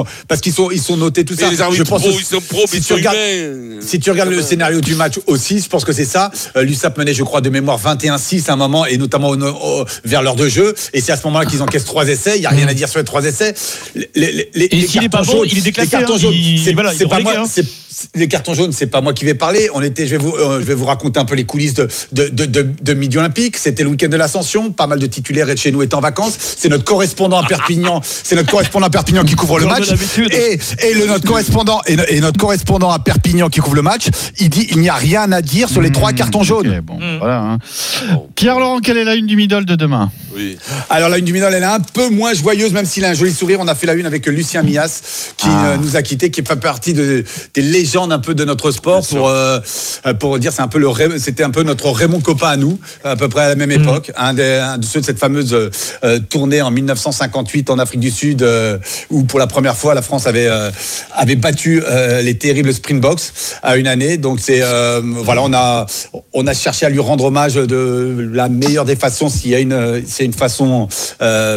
sont, parce qu'ils sont, ils sont notés tout
Mais
ça.
les arbitres
Je pense
pro,
que
ils sont pro, mais
si
ils
tu
sont
regardes,
humains.
si tu regardes le scénario du match aussi, je pense que c'est ça. Euh, L'U S A P menait, je crois, de mémoire vingt et un six à un moment, et notamment au, au, vers l'heure de jeu. Et c'est à ce moment-là qu'ils encaissent trois essais. Il y a rien à dire sur les trois essais. Les, les, les,
et s'il n'est pas bon, il est déclassé.
Les cartons jaunes,
il,
c'est
voilà,
c'est pas
relégué,
moi.
hein.
C'est les cartons jaunes. jaune, c'est pas moi qui vais parler. On était, je vais vous, euh, je vais vous raconter un peu les coulisses de, de, de, de, de Midi Olympique. C'était le week-end de l'Ascension. Pas mal de titulaires et de chez nous étaient en vacances. C'est notre correspondant à Perpignan. C'est notre correspondant à Perpignan qui couvre le match. Et, et le, notre correspondant, et, et notre correspondant à Perpignan qui couvre le match, il dit, il n'y a rien à dire sur les mmh, trois cartons jaunes.
Okay, bon, mmh. voilà, hein. Pierre-Laurent, quelle est la une du Midol de demain?
Oui.
Alors la une du Midol, elle est un peu moins joyeuse, même s'il a un joli sourire. On a fait la une avec Lucien Mias, qui ah. euh, nous a quittés, qui fait partie de, des légendes un peu de notre sport. Pour, euh, pour dire, c'est un peu le, c'était un peu notre Raymond Coppa à nous, à peu près à la même époque. Mmh. Un, des, un de ceux de cette fameuse euh, tournée en dix-neuf cent cinquante-huit en Afrique du Sud, euh, où pour la première fois la France avait euh, avait battu euh, les terribles Springboks à une année. Donc c'est euh, voilà, on a on a cherché à lui rendre hommage de la meilleure des façons, s'il y a une c'est une façon euh,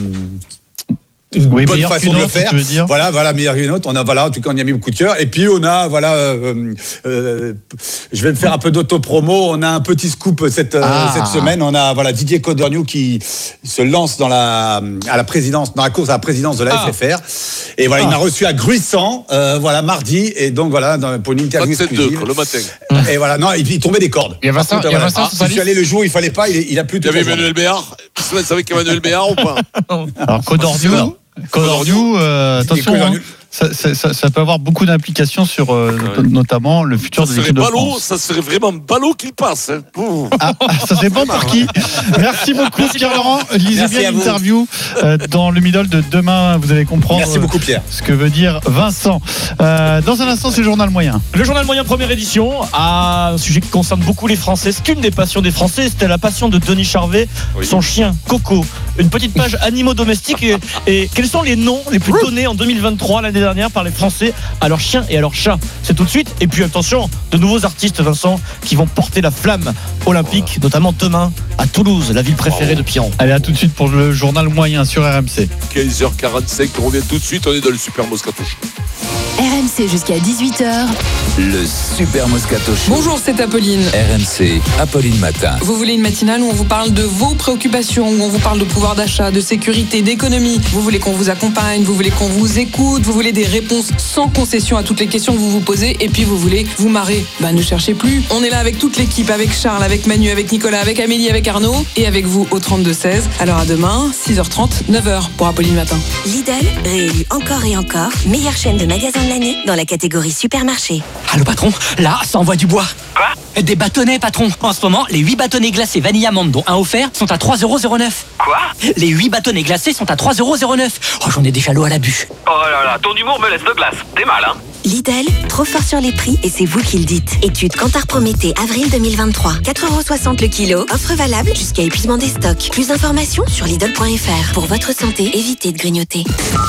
une oui, bonne façon de le faire. Voilà, voilà, meilleure qu'une autre. On a, voilà, en tout cas, on y a mis beaucoup de cœur. Et puis, on a, voilà, euh, euh, je vais me faire un peu d'auto-promo. On a un petit scoop cette, ah. euh, cette semaine. On a, voilà, Didier Codorniou qui se lance dans la, à la présidence, dans la course à la présidence de la ah. F F R. Et voilà, ah. il m'a reçu à Gruissant, euh, voilà, mardi. Et donc, voilà, dans, pour une interview exclusive.
Le matin.
Et voilà, non, il, il tombait des cordes.
Il y a Vincent,
contre,
il y a Vincent,
voilà. ah, je suis allé le jour où il fallait pas, il, il a plus de.
Il y avait Emmanuel Béard. Vous savez qu'Emmanuel Béard ou pas?
Alors, Codorniou. Codorniou, euh, attention, hein, ça, ça, ça, ça peut avoir beaucoup d'implications sur euh, ouais. notamment le futur ça de l'équipe de
ballot,
France.
Ça serait vraiment ballot qu'il passe. Hein.
Ah, ça dépend par qui. Merci beaucoup Pierre-Laurent. Lisez Merci bien l'interview euh, dans le Midol de demain. Vous allez comprendre
Merci beaucoup, Pierre.
ce que veut dire Vincent. Euh, dans un instant, c'est le journal moyen.
Le journal moyen première édition a un sujet qui concerne beaucoup les Français. C'est une des passions des Français. C'était la passion de Denis Charvet, oui. son chien Coco. Une petite page animaux domestiques. Et, et quels sont les noms les plus donnés en deux mille vingt-trois, l'année dernière, par les Français à leurs chiens et à leurs chats? C'est tout de suite. Et puis attention, de nouveaux artistes, Vincent, qui vont porter la flamme olympique, voilà. notamment demain à Toulouse, la ville préférée wow. de Pierron.
Allez, à tout de suite pour le journal moyen sur R M C.
quinze heures quarante-cinq, on revient tout de suite. On est dans le Super Moscato Show.
R M C jusqu'à dix-huit heures.
Le Super Moscato Show.
Bonjour, c'est Apolline.
R M C, Apolline Matin.
Vous voulez une matinale où on vous parle de vos préoccupations, où on vous parle de pouvoir d'achat, de sécurité, d'économie. Vous voulez qu'on vous accompagne, vous voulez qu'on vous écoute, vous voulez des réponses sans concession à toutes les questions que vous vous posez, et puis vous voulez vous marrer. Bah ne cherchez plus. On est là avec toute l'équipe, avec Charles, avec Manu, avec Nicolas, avec Amélie, avec Arnaud, et avec vous au trente-deux seize. Alors à demain, six heures trente, neuf heures pour Apolline Matin.
Lidl, réélu encore et encore, meilleure chaîne de magasins de l'année dans la catégorie supermarché.
Allô patron, là ça envoie du bois. Quoi? Des bâtonnets patron. En ce moment, les huit bâtonnets glacés vanille amande dont un offert sont à trois euros zéro neuf.
Quoi?
Les huit bâtonnets glacés sont à trois euros zéro neuf. Oh j'en ai déjà l'eau à la bûche.
Oh là là, ton humour me laisse de glace. T'es mal hein?
Lidl, trop fort sur les prix et c'est vous qui le dites. Étude Kantar Prométhée, avril deux mille vingt-trois. quatre euros soixante le kilo. Offre valable jusqu'à épuisement des stocks. Plus d'informations sur Lidl point F R. Pour votre santé, évitez de grignoter.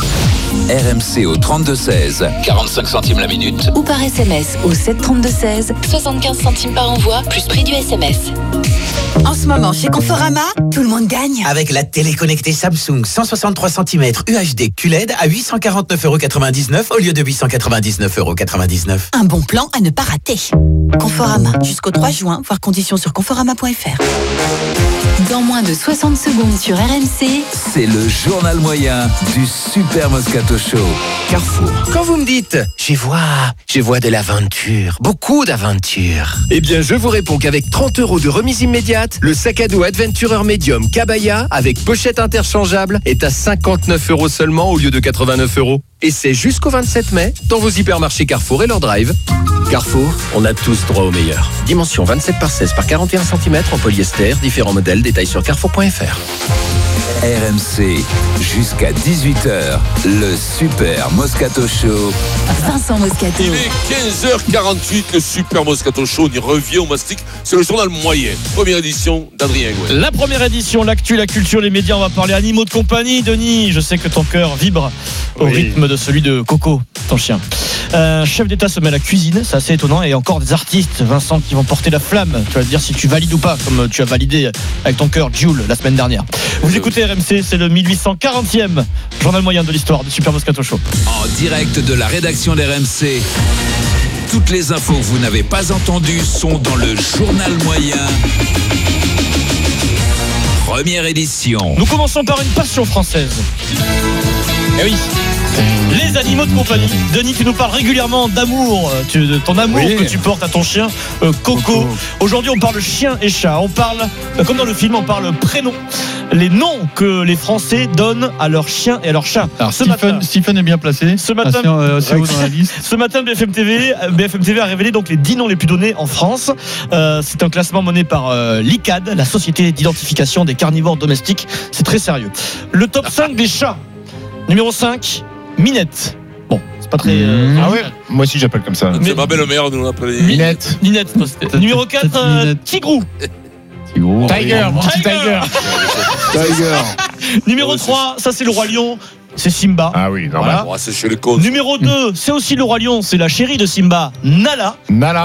R M C au trente-deux seize, quarante-cinq centimes la minute.
Ou par S M S au sept trente-deux seize, soixante-quinze centimes par envoi, plus prix du S M S.
En ce moment, chez Conforama, tout le monde gagne.
Avec la télé connectée Samsung cent soixante-trois centimètres U H D Q L E D à huit cent quarante-neuf euros quatre-vingt-dix-neuf au lieu de huit cent quatre-vingt-dix-neuf euros quatre-vingt-dix-neuf.
Un bon plan à ne pas rater. Conforama, jusqu'au trois juin, voir conditions sur conforama point F R.
Dans moins de soixante secondes sur R M C,
c'est le journal moyen du Super Moscato Show. Carrefour.
Quand vous me dites, je vois, je vois de l'aventure, beaucoup d'aventure.
Eh bien, je vous réponds qu'avec trente euros de remise immédiate, le sac à dos Adventurer Medium Kabaya avec pochette interchangeable est à cinquante-neuf euros seulement au lieu de quatre-vingt-neuf euros. Et c'est jusqu'au vingt-sept mai dans vos hypermarchés Carrefour et leur drive. Carrefour, on a tous droit au meilleur. Dimension vingt-sept par seize par quarante et un centimètres en polyester, différents modèles, détails sur carrefour point F R.
R M C, jusqu'à dix-huit heures, le Super Moscato Show.
Vincent Moscato.
Il est quinze heures quarante-huit, le Super Moscato Show. On y revient au mastic. C'est le journal moyen. Première édition d'Adrien Gouin.
La première édition, l'actu, la culture, les médias. On va parler animaux de compagnie. Denis, je sais que ton cœur vibre au oui. rythme de celui de Coco, ton chien. Un chef d'État se met à la cuisine, c'est assez étonnant. Et encore des artistes, Vincent, qui vont porter la flamme. Tu vas te dire si tu valides ou pas, comme tu as validé avec ton cœur Jules la semaine dernière. Vous écoutez R M C, c'est le mille huit cent quarantième journal moyen de l'histoire du Super Moscato Show.
En direct de la rédaction d'R M C. Toutes les infos que vous n'avez pas entendues sont dans le journal moyen. Première édition.
Nous commençons par une passion française. Eh oui. Les animaux de compagnie. Denis, tu nous parles régulièrement d'amour, tu, de ton amour
Oui.
que tu portes à ton chien euh, Coco.
Coco.
Aujourd'hui, on parle chien et chat. On parle, euh, comme dans le film, on parle prénom. Les noms que les Français donnent à leurs chiens et à leurs chats.
Alors,
ce
Stephen,
matin,
Stephen est bien placé.
Ce matin,
assez, euh, assez haut dans la liste.
Ce matin, B F M T V, B F M T V a révélé donc les dix noms les plus donnés en France. Euh, c'est un classement mené par euh, l'I C A D, la Société d'identification des carnivores domestiques. C'est très sérieux. Le top cinq des chats. Numéro cinq, Minette. Bon, c'est pas très. Euh,
Ah ouais, moi aussi j'appelle comme ça.
C'est ma belle-mère, nous l'appelait.
Minette.
Minette. Numéro quatre, euh, Tigrou.
Tigrou. Tiger, mon petit Tiger. Tiger.
Numéro trois, ça c'est le Roi Lion. C'est Simba.
Ah oui, normal.
Voilà.
Oh, c'est chez les cons.
Numéro deux, c'est aussi le Roi Lion, c'est la chérie de Simba, Nala.
Nala.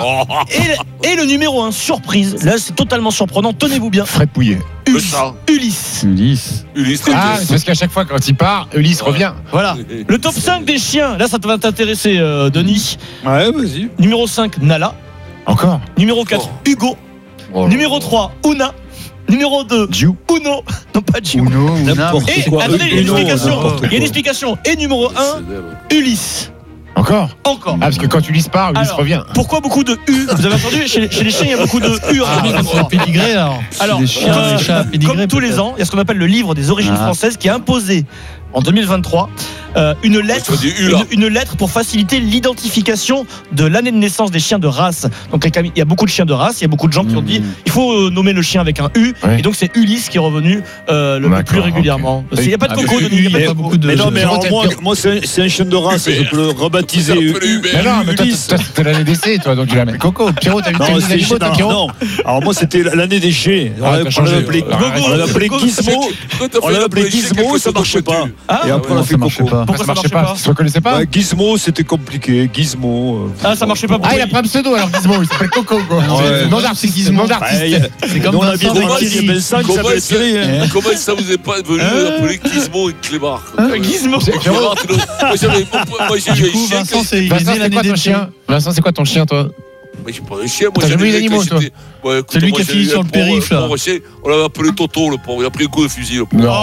Et, et le numéro un, surprise, là c'est totalement surprenant, tenez-vous bien.
Fred Pouillet.
Le chat.
Ulysse.
Ulysse.
Ulysse.
Ah, c'est parce qu'à chaque fois quand il part, Ulysse revient.
Voilà. Le top cinq des chiens, là ça va t'intéresser, euh, Denis.
Ouais, vas-y.
Numéro cinq, Nala.
Encore.
Numéro quatre, Hugo.
Oh.
Numéro trois, Una. Numéro deux,
Jiu.
Uno. Non, pas Jiu.
Uno, Una.
N'importe
Et
quoi.
attendez, il y a une
Uno,
explication.
n'importe
Il y a une
quoi.
explication. Et numéro un, Ulysse.
Encore.
Encore.
Ah, parce que quand Ulysse part, Ulysse
Alors,
revient.
Pourquoi beaucoup de U? Vous avez entendu, chez les, chez les chiens, il y a beaucoup de U en
Ah,
deux mille vingt-trois.
c'est pédigré alors.
Alors,
des chiens,
euh,
des chats, pédigré.
comme tous les
peut-être.
ans, il y a ce qu'on appelle le livre des origines
Ah.
françaises qui a imposé en deux mille vingt-trois euh, une lettre,
Ouais, tu vois des U, là.
une, une lettre pour faciliter l'identification de l'année de naissance des chiens de race. Donc il y a beaucoup de chiens de race, il y a beaucoup de gens qui ont dit il faut euh, nommer le chien avec un U,
Ouais.
et donc c'est Ulysse qui est revenu euh, le, le plus
D'accord,
régulièrement.
ok.
Il n'y a pas de
Ah,
coco,
mais
Denis, il y a pas de
mais-
coco.
beaucoup de-
Mais non, mais
je-
alors,
je-
moi, moi c'est un, c'est un chien de race, je peux le rebaptiser
Ça
U-
s'appelle Hubert.
Mais non, mais toi,
Ulysse.
toi, t'as l'année d'essai, toi, donc tu l'appelles Coco. Pierrot, t'as vu
Non,
tes
c'est
animaux, toi,
non,
Pierrot?
non. Alors moi c'était l'année des G. On
Ah,
l'avait
t'as
on
changé.
l'avait appelé,
Ah,
on l'avait appelé
Gogo.
Gizmo.
Quand t'as
On
fait
l'avait appelé
l'appeler chez
Gizmo,
quelque
ça
chose de
marchait pas.
pointu.
Ah,
Et après on a
ça
fait
marchait
Coco.
pas.
Pourquoi
Ça
ça
marchait
marchait
pas.
pas
Tu reconnaissais pas?
Ouais, Gizmo c'était compliqué. Gizmo. euh,
Ah, ça marchait pas.
Ah, il a pas un pseudo alors Gizmo, il s'appelle Coco, quoi.
Ouais.
Nom d'artiste. Nom d'artiste.
Ouais,
C'est comme
nous, on a
Vincent
bien
avec
compris,
Thierry.
il y a Vincent qui
Comment
s'appelle
ça,
Thierry. hein.
comment ça vous est pas venu
Hein
appeler Gizmo et Clébar
Hein, Gizmo.
Clébar, tu le- Moi, j'avais- moi, j'ai
Du
eu un
coup,
chien.
Vincent,
que-
c'est il est
Vincent,
né
c'est
l'année
quoi
des
ton chien? Vincent, c'est quoi ton chien, toi?
Mais j'ai pas un chien, moi
T'as
j'ai
jamais eu
des
d'animaux,
mecs,
toi?
j'étais- Ouais, écoute,
C'est lui
moi,
qui a
j'ai
fini
eu
sur
un
le
pauvre-
périph', là.
pauvre chien, on l'avait appelé Toto, le pauvre. Il a pris un coup de fusil, le pauvre.
Non.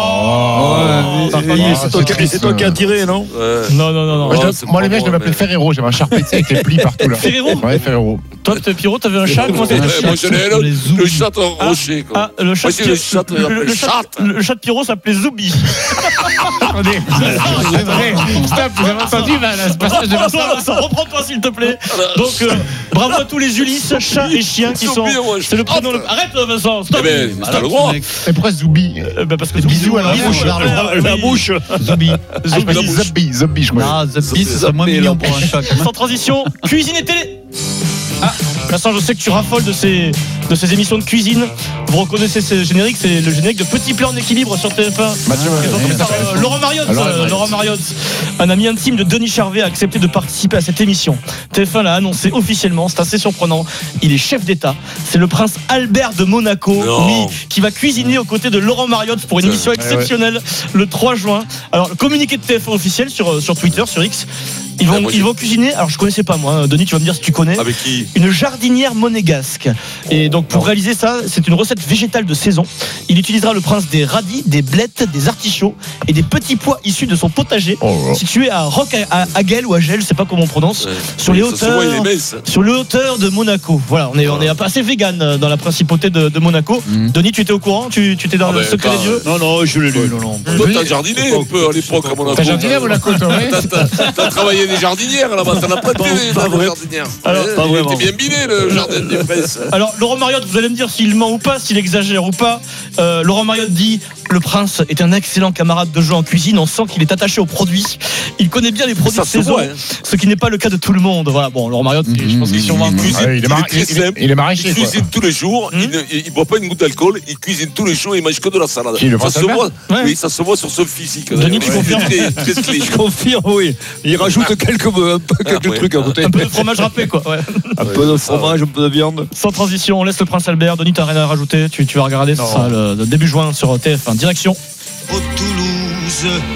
Ouais,
Ah,
et- et c'est toi qui-
triste.
c'est toi qui as tiré, non?
Ouais.
Non, non, non, non.
Moi, je-
Ouais, c'est
Moi,
pas
les mecs, je
moi,
l'avais appelé
mais-
Ferrero. J'avais un charpé, tu sais, avec les plis partout, là.
Ferrero.
Ouais, Ferrero.
Toi, Pierrot, t'avais un chat. Comment ça
Ouais,
s'appelle
moi, j'en ai un
sur
autre,
les
le
zoomies.
chat en rocher, quoi.
Ah, le chat,
Moi, j'ai le chat, on
le,
l'appelle
le chat,
chat.
le chat de Pierrot s'appelait Zoubi.
Attendez, attendez, stop, vous avez entendu, là, là, ce passage de Vincent?
Vincent, reprends-toi s'il te plaît. Donc, euh, bravo à tous les Ulysse, chats et chiens qui sont.
Zoubi, moi, je-
C'est le prénom. le- Arrête, Vincent. Stop.
Eh ben, t'as le droit.
Et pourquoi Zoubi?
Euh, bah, parce que
Bisous à la
Bisous
bouche.
à la-
La
oui.
bouche.
Zombie.
Ah, je
Zoubi.
pensais Zobbi, Zobbi, je crois.
Non, Zobby, ce serait moins mignon pour un chat. quand même.
Sans transition, cuisine et télé. Ah, Vincent, je sais que tu raffoles de ces, de ces émissions de cuisine. Vous reconnaissez ce générique, c'est le générique de Petit Plan en équilibre sur T F un.
Mathieu,
Présenté
ouais.
par, euh, Laurent Mariotte.
Laurent
euh,
Mariotte.
Laurent Mariotte, un ami intime de Denis Charvet, a accepté de participer à cette émission. T F un l'a annoncé officiellement, c'est assez surprenant. Il est chef d'État. C'est le prince Albert de Monaco,
Non.
oui, qui va cuisiner aux côtés de Laurent Mariotte pour une émission exceptionnelle le trois juin. Alors, le communiqué de T F un officiel sur, euh, sur Twitter, sur X. Ils vont,
Ah, moi,
ils
j'ai-
vont cuisiner. Alors, je connaissais pas moi. Denis, tu vas me dire si tu connais.
Avec qui?
Une jardinière monégasque. Et donc pour réaliser ça, c'est une recette végétale de saison. Il utilisera le prince des radis, des blettes, des artichauts et des petits pois issus de son potager,
Oh.
situé à Roc à Agel ou Agel, je sais pas comment on prononce,
Ouais.
sur les
Ça se voit, il est
hauteurs,
mince.
sur les hauteurs de Monaco. Voilà, on est on est un peu assez vegan euh, dans la principauté de, de Monaco. Denis, tu étais au courant? Tu tu étais dans
Ah
le
ben,
secret
pas-
des dieux?
Non, non, je l'ai lu. Non, non.
Toi, t'as jardiné un peu à l'époque à Monaco.
T'as jardiné à Monaco, toi, ouais?
T'as- t'as- T'as travaillé des jardinières là-bas, t'en as pas
Pas-
des
pas vrai.
jardinières.
Alors,
Eh,
pas
il
vraiment.
était bien biné le jardin des princes.
Alors, Laurent Mariotte, vous allez me dire s'il ment ou pas, s'il exagère ou pas. Euh, Laurent Mariotte dit le prince est un excellent camarade de jeu en cuisine. On sent qu'il est attaché aux produits. Il connaît bien les produits
Ça
de
se
saison,
voit, hein.
ce qui n'est pas le cas de tout le monde. Voilà, bon, Laurent Mariotte, je pense qu'il est sûrement.
Il cuisine,
Ouais, il est
il est
mar-
très
il-
simple.
il est maraîcher,
Il
quoi.
cuisine tous les jours. Il ne il, il boit pas une goutte d'alcool. Il cuisine tous les jours. Il mange que de la salade.
Qui, le
ça
prince
se
Albert
voit.
Ouais.
Oui, ça se voit sur son physique.
Denis, tu
Ouais.
confirmes
Très, très clean.
Je confirme, oui. Il rajoute quelques, un peu, quelques
Ah, ouais.
trucs à côté.
Un peu de fromage râpé, quoi. Ouais.
Un peu de fromage, un peu de viande.
Sans transition, on laisse le prince Albert. Denis, t'as rien à rajouter. Tu, tu vas regarder, ce
Non.
sera le, le début juin sur T F un. Direction.
Au Toulouse,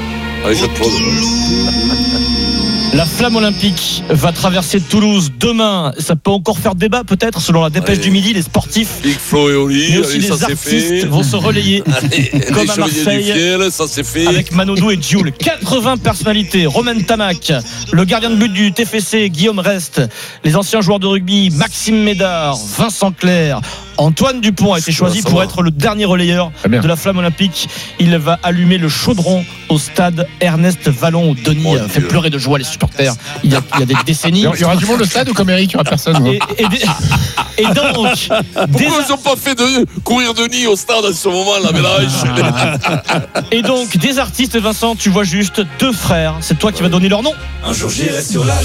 Allez, Jean-Claude.
La flamme olympique va traverser Toulouse demain. Ça peut encore faire débat peut-être selon la dépêche
Allez.
du midi. Les sportifs,
Big Flo et Oli,
mais aussi
allez,
les
ça c'est
artistes
fait.
vont se relayer
Allez,
comme
les
à
Chevaliers
Marseille.
du Fiel, ça c'est fait.
Avec Manodou et Dioul. quatre-vingts personnalités. Romain Tamac, le gardien de but du T F C, Guillaume Rest, les anciens joueurs de rugby, Maxime Médard, Vincent Clerc. Antoine Dupont a été choisi pour être le dernier relayeur de la flamme olympique. Il va allumer le chaudron au stade Ernest Vallon. Denis
Oh,
fait
Dieu.
pleurer de joie les supporters. Il y a, il y a des décennies.
Il y aura du monde au stade ou comme Eric, il n'y aura personne.
Et, et, des- et donc,
Pourquoi
des-
ils n'ont pas fait de courir Denis au stade à ce moment-là, mais
et donc des artistes, Vincent, tu vois juste deux frères. C'est toi qui vas donner leur nom.
Un jour j'irai sur la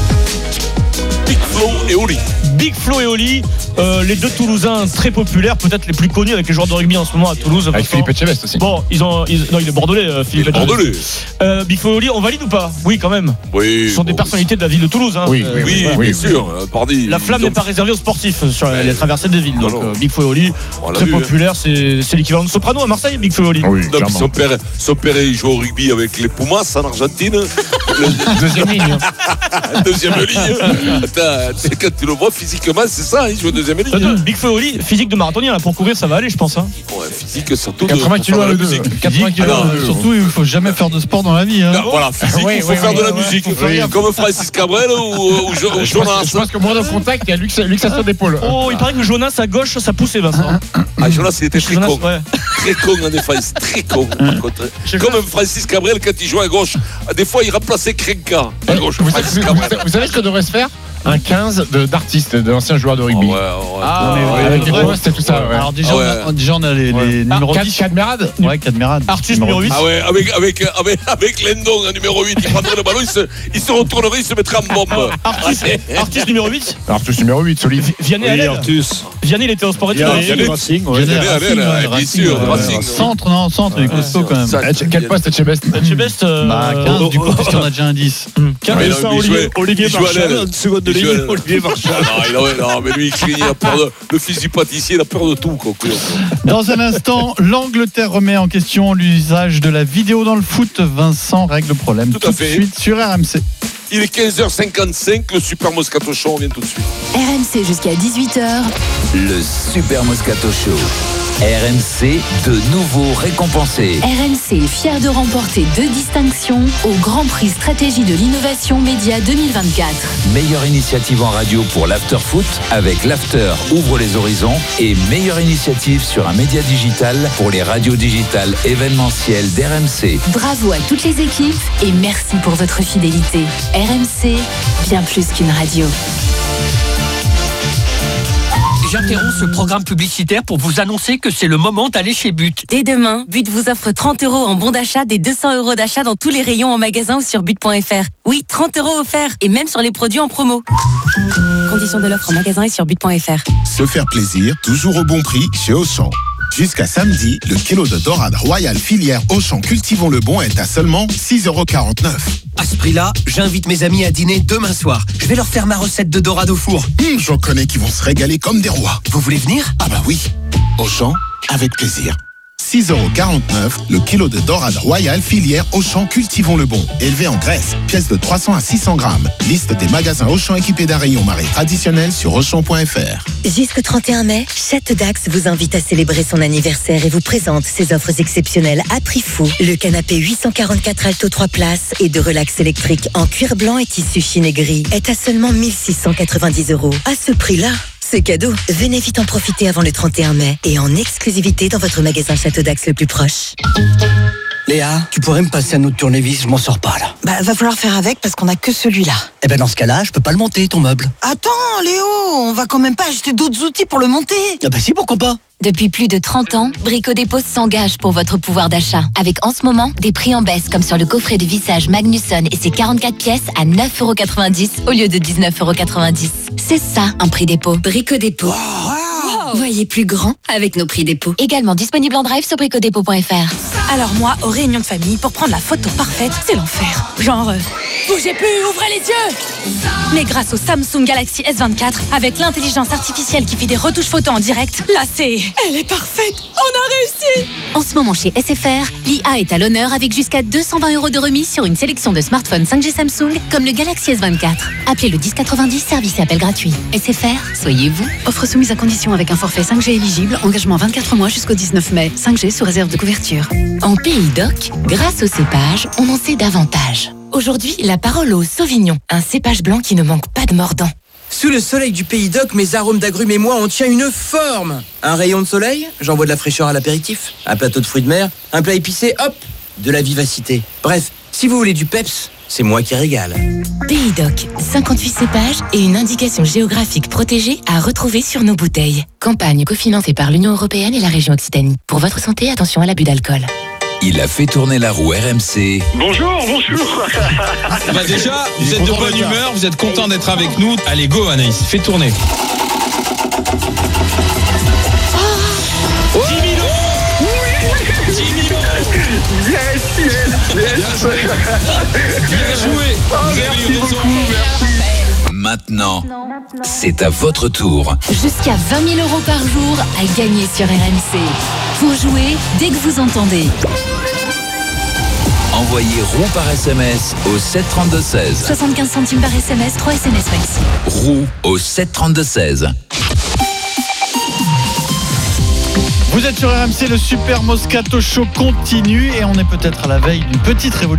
Big Flo et Oli.
Big Flo et Oli, euh, les deux Toulousains très populaires, peut-être les plus connus avec les joueurs de rugby en ce moment à Toulouse.
Avec
Vincent.
Philippe Etchebest aussi.
Bon, ils ont, ils- non, il est bordelais, euh, Philippe.
Il est bordelais.
Etchebest. Euh, Big Flo et Oli, on valide ou pas? Oui, quand même.
Oui.
Ce sont des
bon,
personnalités de la ville de Toulouse. Hein.
Oui,
Euh,
oui,
Oui,
oui,
bien
oui,
sûr. euh, Pardi,
La flamme
ils ont-
n'est pas réservée aux sportifs sur
Ouais.
les traversées des villes. Donc
Non, non.
euh, Big Flo et Oli,
On l'a
très
vu, hein.
populaire, c'est c'est l'équivalent de Soprano à Marseille, Big Flo et Oli.
Oui,
Non, puis
clairement.
son père, son père, il joue au rugby avec les Pumas en Argentine. Le-
Deuxième ligne.
deuxième ligne. Attends, c'est quand tu le vois physiquement, c'est ça, il joue en deuxième ligne.
Euh, Big Flo et Oli, physique de marathonien, là, pour courir, ça va aller, je pense. Hein.
Ouais, physique, surtout. de-
quatre-vingts
pour
kilos
faire
à
de
le
la
deux.
musique.
quatre-vingts
Ah,
kilos
non,
à le deux.
Surtout, il faut jamais faire de sport dans la vie. Hein.
non, voilà, physique,
Oui,
il faut
oui,
faire
oui,
de la
oui,
musique.
faut faire-
Comme Francis Cabrel ou, ou, ou Jo-
Je
Jonas.
pense, je pense que moins de contact, il y a luxa- luxation d'épaule.
Oh, il paraît que Jonas à gauche, ça poussait, Vincent.
Ah, Jonas, il était très
Jonas,
con.
ouais.
Très con en défense, très con. Par contre. Comme un Francis Cabrel quand il jouait à gauche. Des fois, il remplaçait Krenka à gauche.
Vous,
Francis
savez- vous
Cabrel.
savez- vous savez ce que devrait se faire? Un quinze de- d'artistes, d'anciens joueurs de rugby.
Ouais, ouais.
Ah, mais ouais,
Avec les
ouais.
postes et tout ça. ouais.
Alors déjà,
Ah
on
ouais.
a, déjà, on a les,
Ouais.
les
Ah,
numéros
Cad-
dix.
Cadmerade.
Ouais, Cadmerade.
Artus numéro huit.
Ah ouais, avec, avec, avec, avec Lendon en numéro huit, il prendrait le ballon, il se, il se retournerait, il se mettrait en bombe.
Artus, Artus numéro huit.
Artus numéro huit, solide.
Vianney à
Oui,
l'aile.
Artus.
Vianney, il était au sport études.
Vianney,
Il-
Vianney, Racing, ouais.
Vianney,
Allez, allez,
Racing,
allez,
ouais,
bien
Racing,
sûr,
ouais.
Racing.
Centre, non, centre, il est costaud quand même.
Ça-
Eh, Quel poste Etchebest?
Etchebest, euh,
Bah, quinze du coup, puisqu'on a déjà un dix.
quinze.
Mais
Et
non,
ça,
mais il
Olivier,
jouait-
Olivier
il jouait à
Marchal,
l'aile.
en seconde
Il jouait à
ligne,
l'aile.
Olivier Marchal.
Ah, non, il a- ouais, non, mais lui, il craignait, il a peur de, le fils du pâtissier, il a peur de tout, quoi.
Dans un instant, l'Angleterre remet en question l'usage de la vidéo dans le foot. Vincent règle le problème.
Tout à
de
fait.
suite sur R M C.
Il est quinze heures cinquante-cinq, le Super Moscato Show, on vient tout de suite.
R M C jusqu'à dix-huit heures.
Le Super Moscato Show. R M C, de nouveau récompensé.
R M C est fier de remporter deux distinctions au Grand Prix Stratégie de l'Innovation Média deux mille vingt-quatre.
Meilleure initiative en radio pour l'after-foot avec l'after ouvre les horizons et meilleure initiative sur un média digital pour les radios digitales événementielles d'R M C.
Bravo à toutes les équipes et merci pour votre fidélité. R M C, bien plus qu'une radio.
J'interromps ce programme publicitaire pour vous annoncer que c'est le moment d'aller chez But.
Dès demain, But vous offre trente euros en bon d'achat des deux cents euros d'achat dans tous les rayons en magasin ou sur but point f r. Oui, trente euros offerts et même sur les produits en promo. Conditions de l'offre en magasin et sur but point f r.
Se faire plaisir, toujours au bon prix chez Auchan. Jusqu'à samedi, le kilo de dorade royale filière Auchan Cultivons le Bon est à seulement six euros quarante-neuf.
À ce prix-là, j'invite mes amis à dîner demain soir. Je vais leur faire ma recette de dorade au four.
Hum, j'en connais qui vont se régaler comme des rois.
Vous voulez venir?
Ah bah oui. Auchan, avec plaisir. six euros quarante-neuf, le kilo de dorade royale filière Auchan Cultivons le Bon. Élevé en Grèce, pièce de trois cents à six cents grammes. Liste des magasins Auchan équipés d'un rayon marée traditionnel sur auchan point f r.
Jusqu'au trente et un mai, Château Dax vous invite à célébrer son anniversaire et vous présente ses offres exceptionnelles à prix fou. Le canapé huit cent quarante-quatre Alto trois places et de relax électrique en cuir blanc et tissu chine et gris est à seulement mille six cent quatre-vingt-dix euros. À ce prix-là, c'est cadeau. Venez vite en profiter avant le trente et un mai et en exclusivité dans votre magasin Château Dax le plus proche.
Léa, tu pourrais me passer un autre tournevis, je m'en sors pas là.
Bah, va falloir faire avec parce qu'on a que celui-là.
Eh ben dans ce cas-là, je peux pas le monter ton meuble.
Attends, Léo, on va quand même pas acheter d'autres outils pour le monter.
Ah bah si, pourquoi pas?
Depuis plus de trente ans, Brico Dépôt s'engage pour votre pouvoir d'achat. Avec en ce moment des prix en baisse comme sur le coffret de vissage Magnusson et ses quarante-quatre pièces à neuf euros quatre-vingt-dix au lieu de dix-neuf euros quatre-vingt-dix. C'est ça un prix dépôt. Brico Dépôt. Wow. Voyez plus grand avec nos prix dépôt. Également disponible en drive sur bricodépôt point f r.
Alors moi, aux réunions de famille, pour prendre la photo parfaite, c'est l'enfer. Genre, euh, bougez plus, ouvrez les yeux.
Mais grâce au Samsung Galaxy S vingt-quatre, avec l'intelligence artificielle qui fait des retouches photos en direct, là c'est... Elle est parfaite. On a réussi.
En ce moment chez S F R, l'I A est à l'honneur avec jusqu'à deux cent vingt euros de remise sur une sélection de smartphones cinq G Samsung comme le Galaxy S vingt-quatre. Appelez le dix quatre-vingt-dix, service et appel gratuit. S F R, soyez vous.
Offre soumise à condition avec un forfait cinq G éligible, engagement vingt-quatre mois jusqu'au dix-neuf mai. cinq G sous réserve de couverture.
En Pays d'Oc, grâce au cépage, on en sait davantage. Aujourd'hui, la parole au Sauvignon, un cépage blanc qui ne manque pas de mordant.
Sous le soleil du Pays d'Oc, mes arômes d'agrumes et moi, on tient une forme. Un rayon de soleil, j'envoie de la fraîcheur à l'apéritif. Un plateau de fruits de mer, un plat épicé, hop, de la vivacité. Bref, si vous voulez du peps, c'est moi qui régale.
Pays d'Oc, cinquante-huit cépages et une indication géographique protégée à retrouver sur nos bouteilles. Campagne cofinancée par l'Union européenne et la région Occitanie. Pour votre santé, attention à l'abus d'alcool.
Il a fait tourner la roue R M C.
Bonjour, bonjour.
Bah déjà, vous êtes de bonne humeur, vous êtes content d'être avec nous. Allez, go Anaïs, fais tourner.
Oh dix mille euros. Oui. dix mille euros. Yes, yes, yes.
Bien joué.
Oh, merci beaucoup, merci.
Maintenant, c'est à votre tour.
Jusqu'à vingt mille euros par jour à gagner sur R M C. Pour jouer dès que vous entendez.
Envoyez roue par S M S au sept trente-deux seize.
soixante-quinze centimes par S M S, trois S M S maxi.
Roue au sept trente-deux seize.
Vous êtes sur R M C, le Super Moscato Show continue et on est peut-être à la veille d'une petite révolution.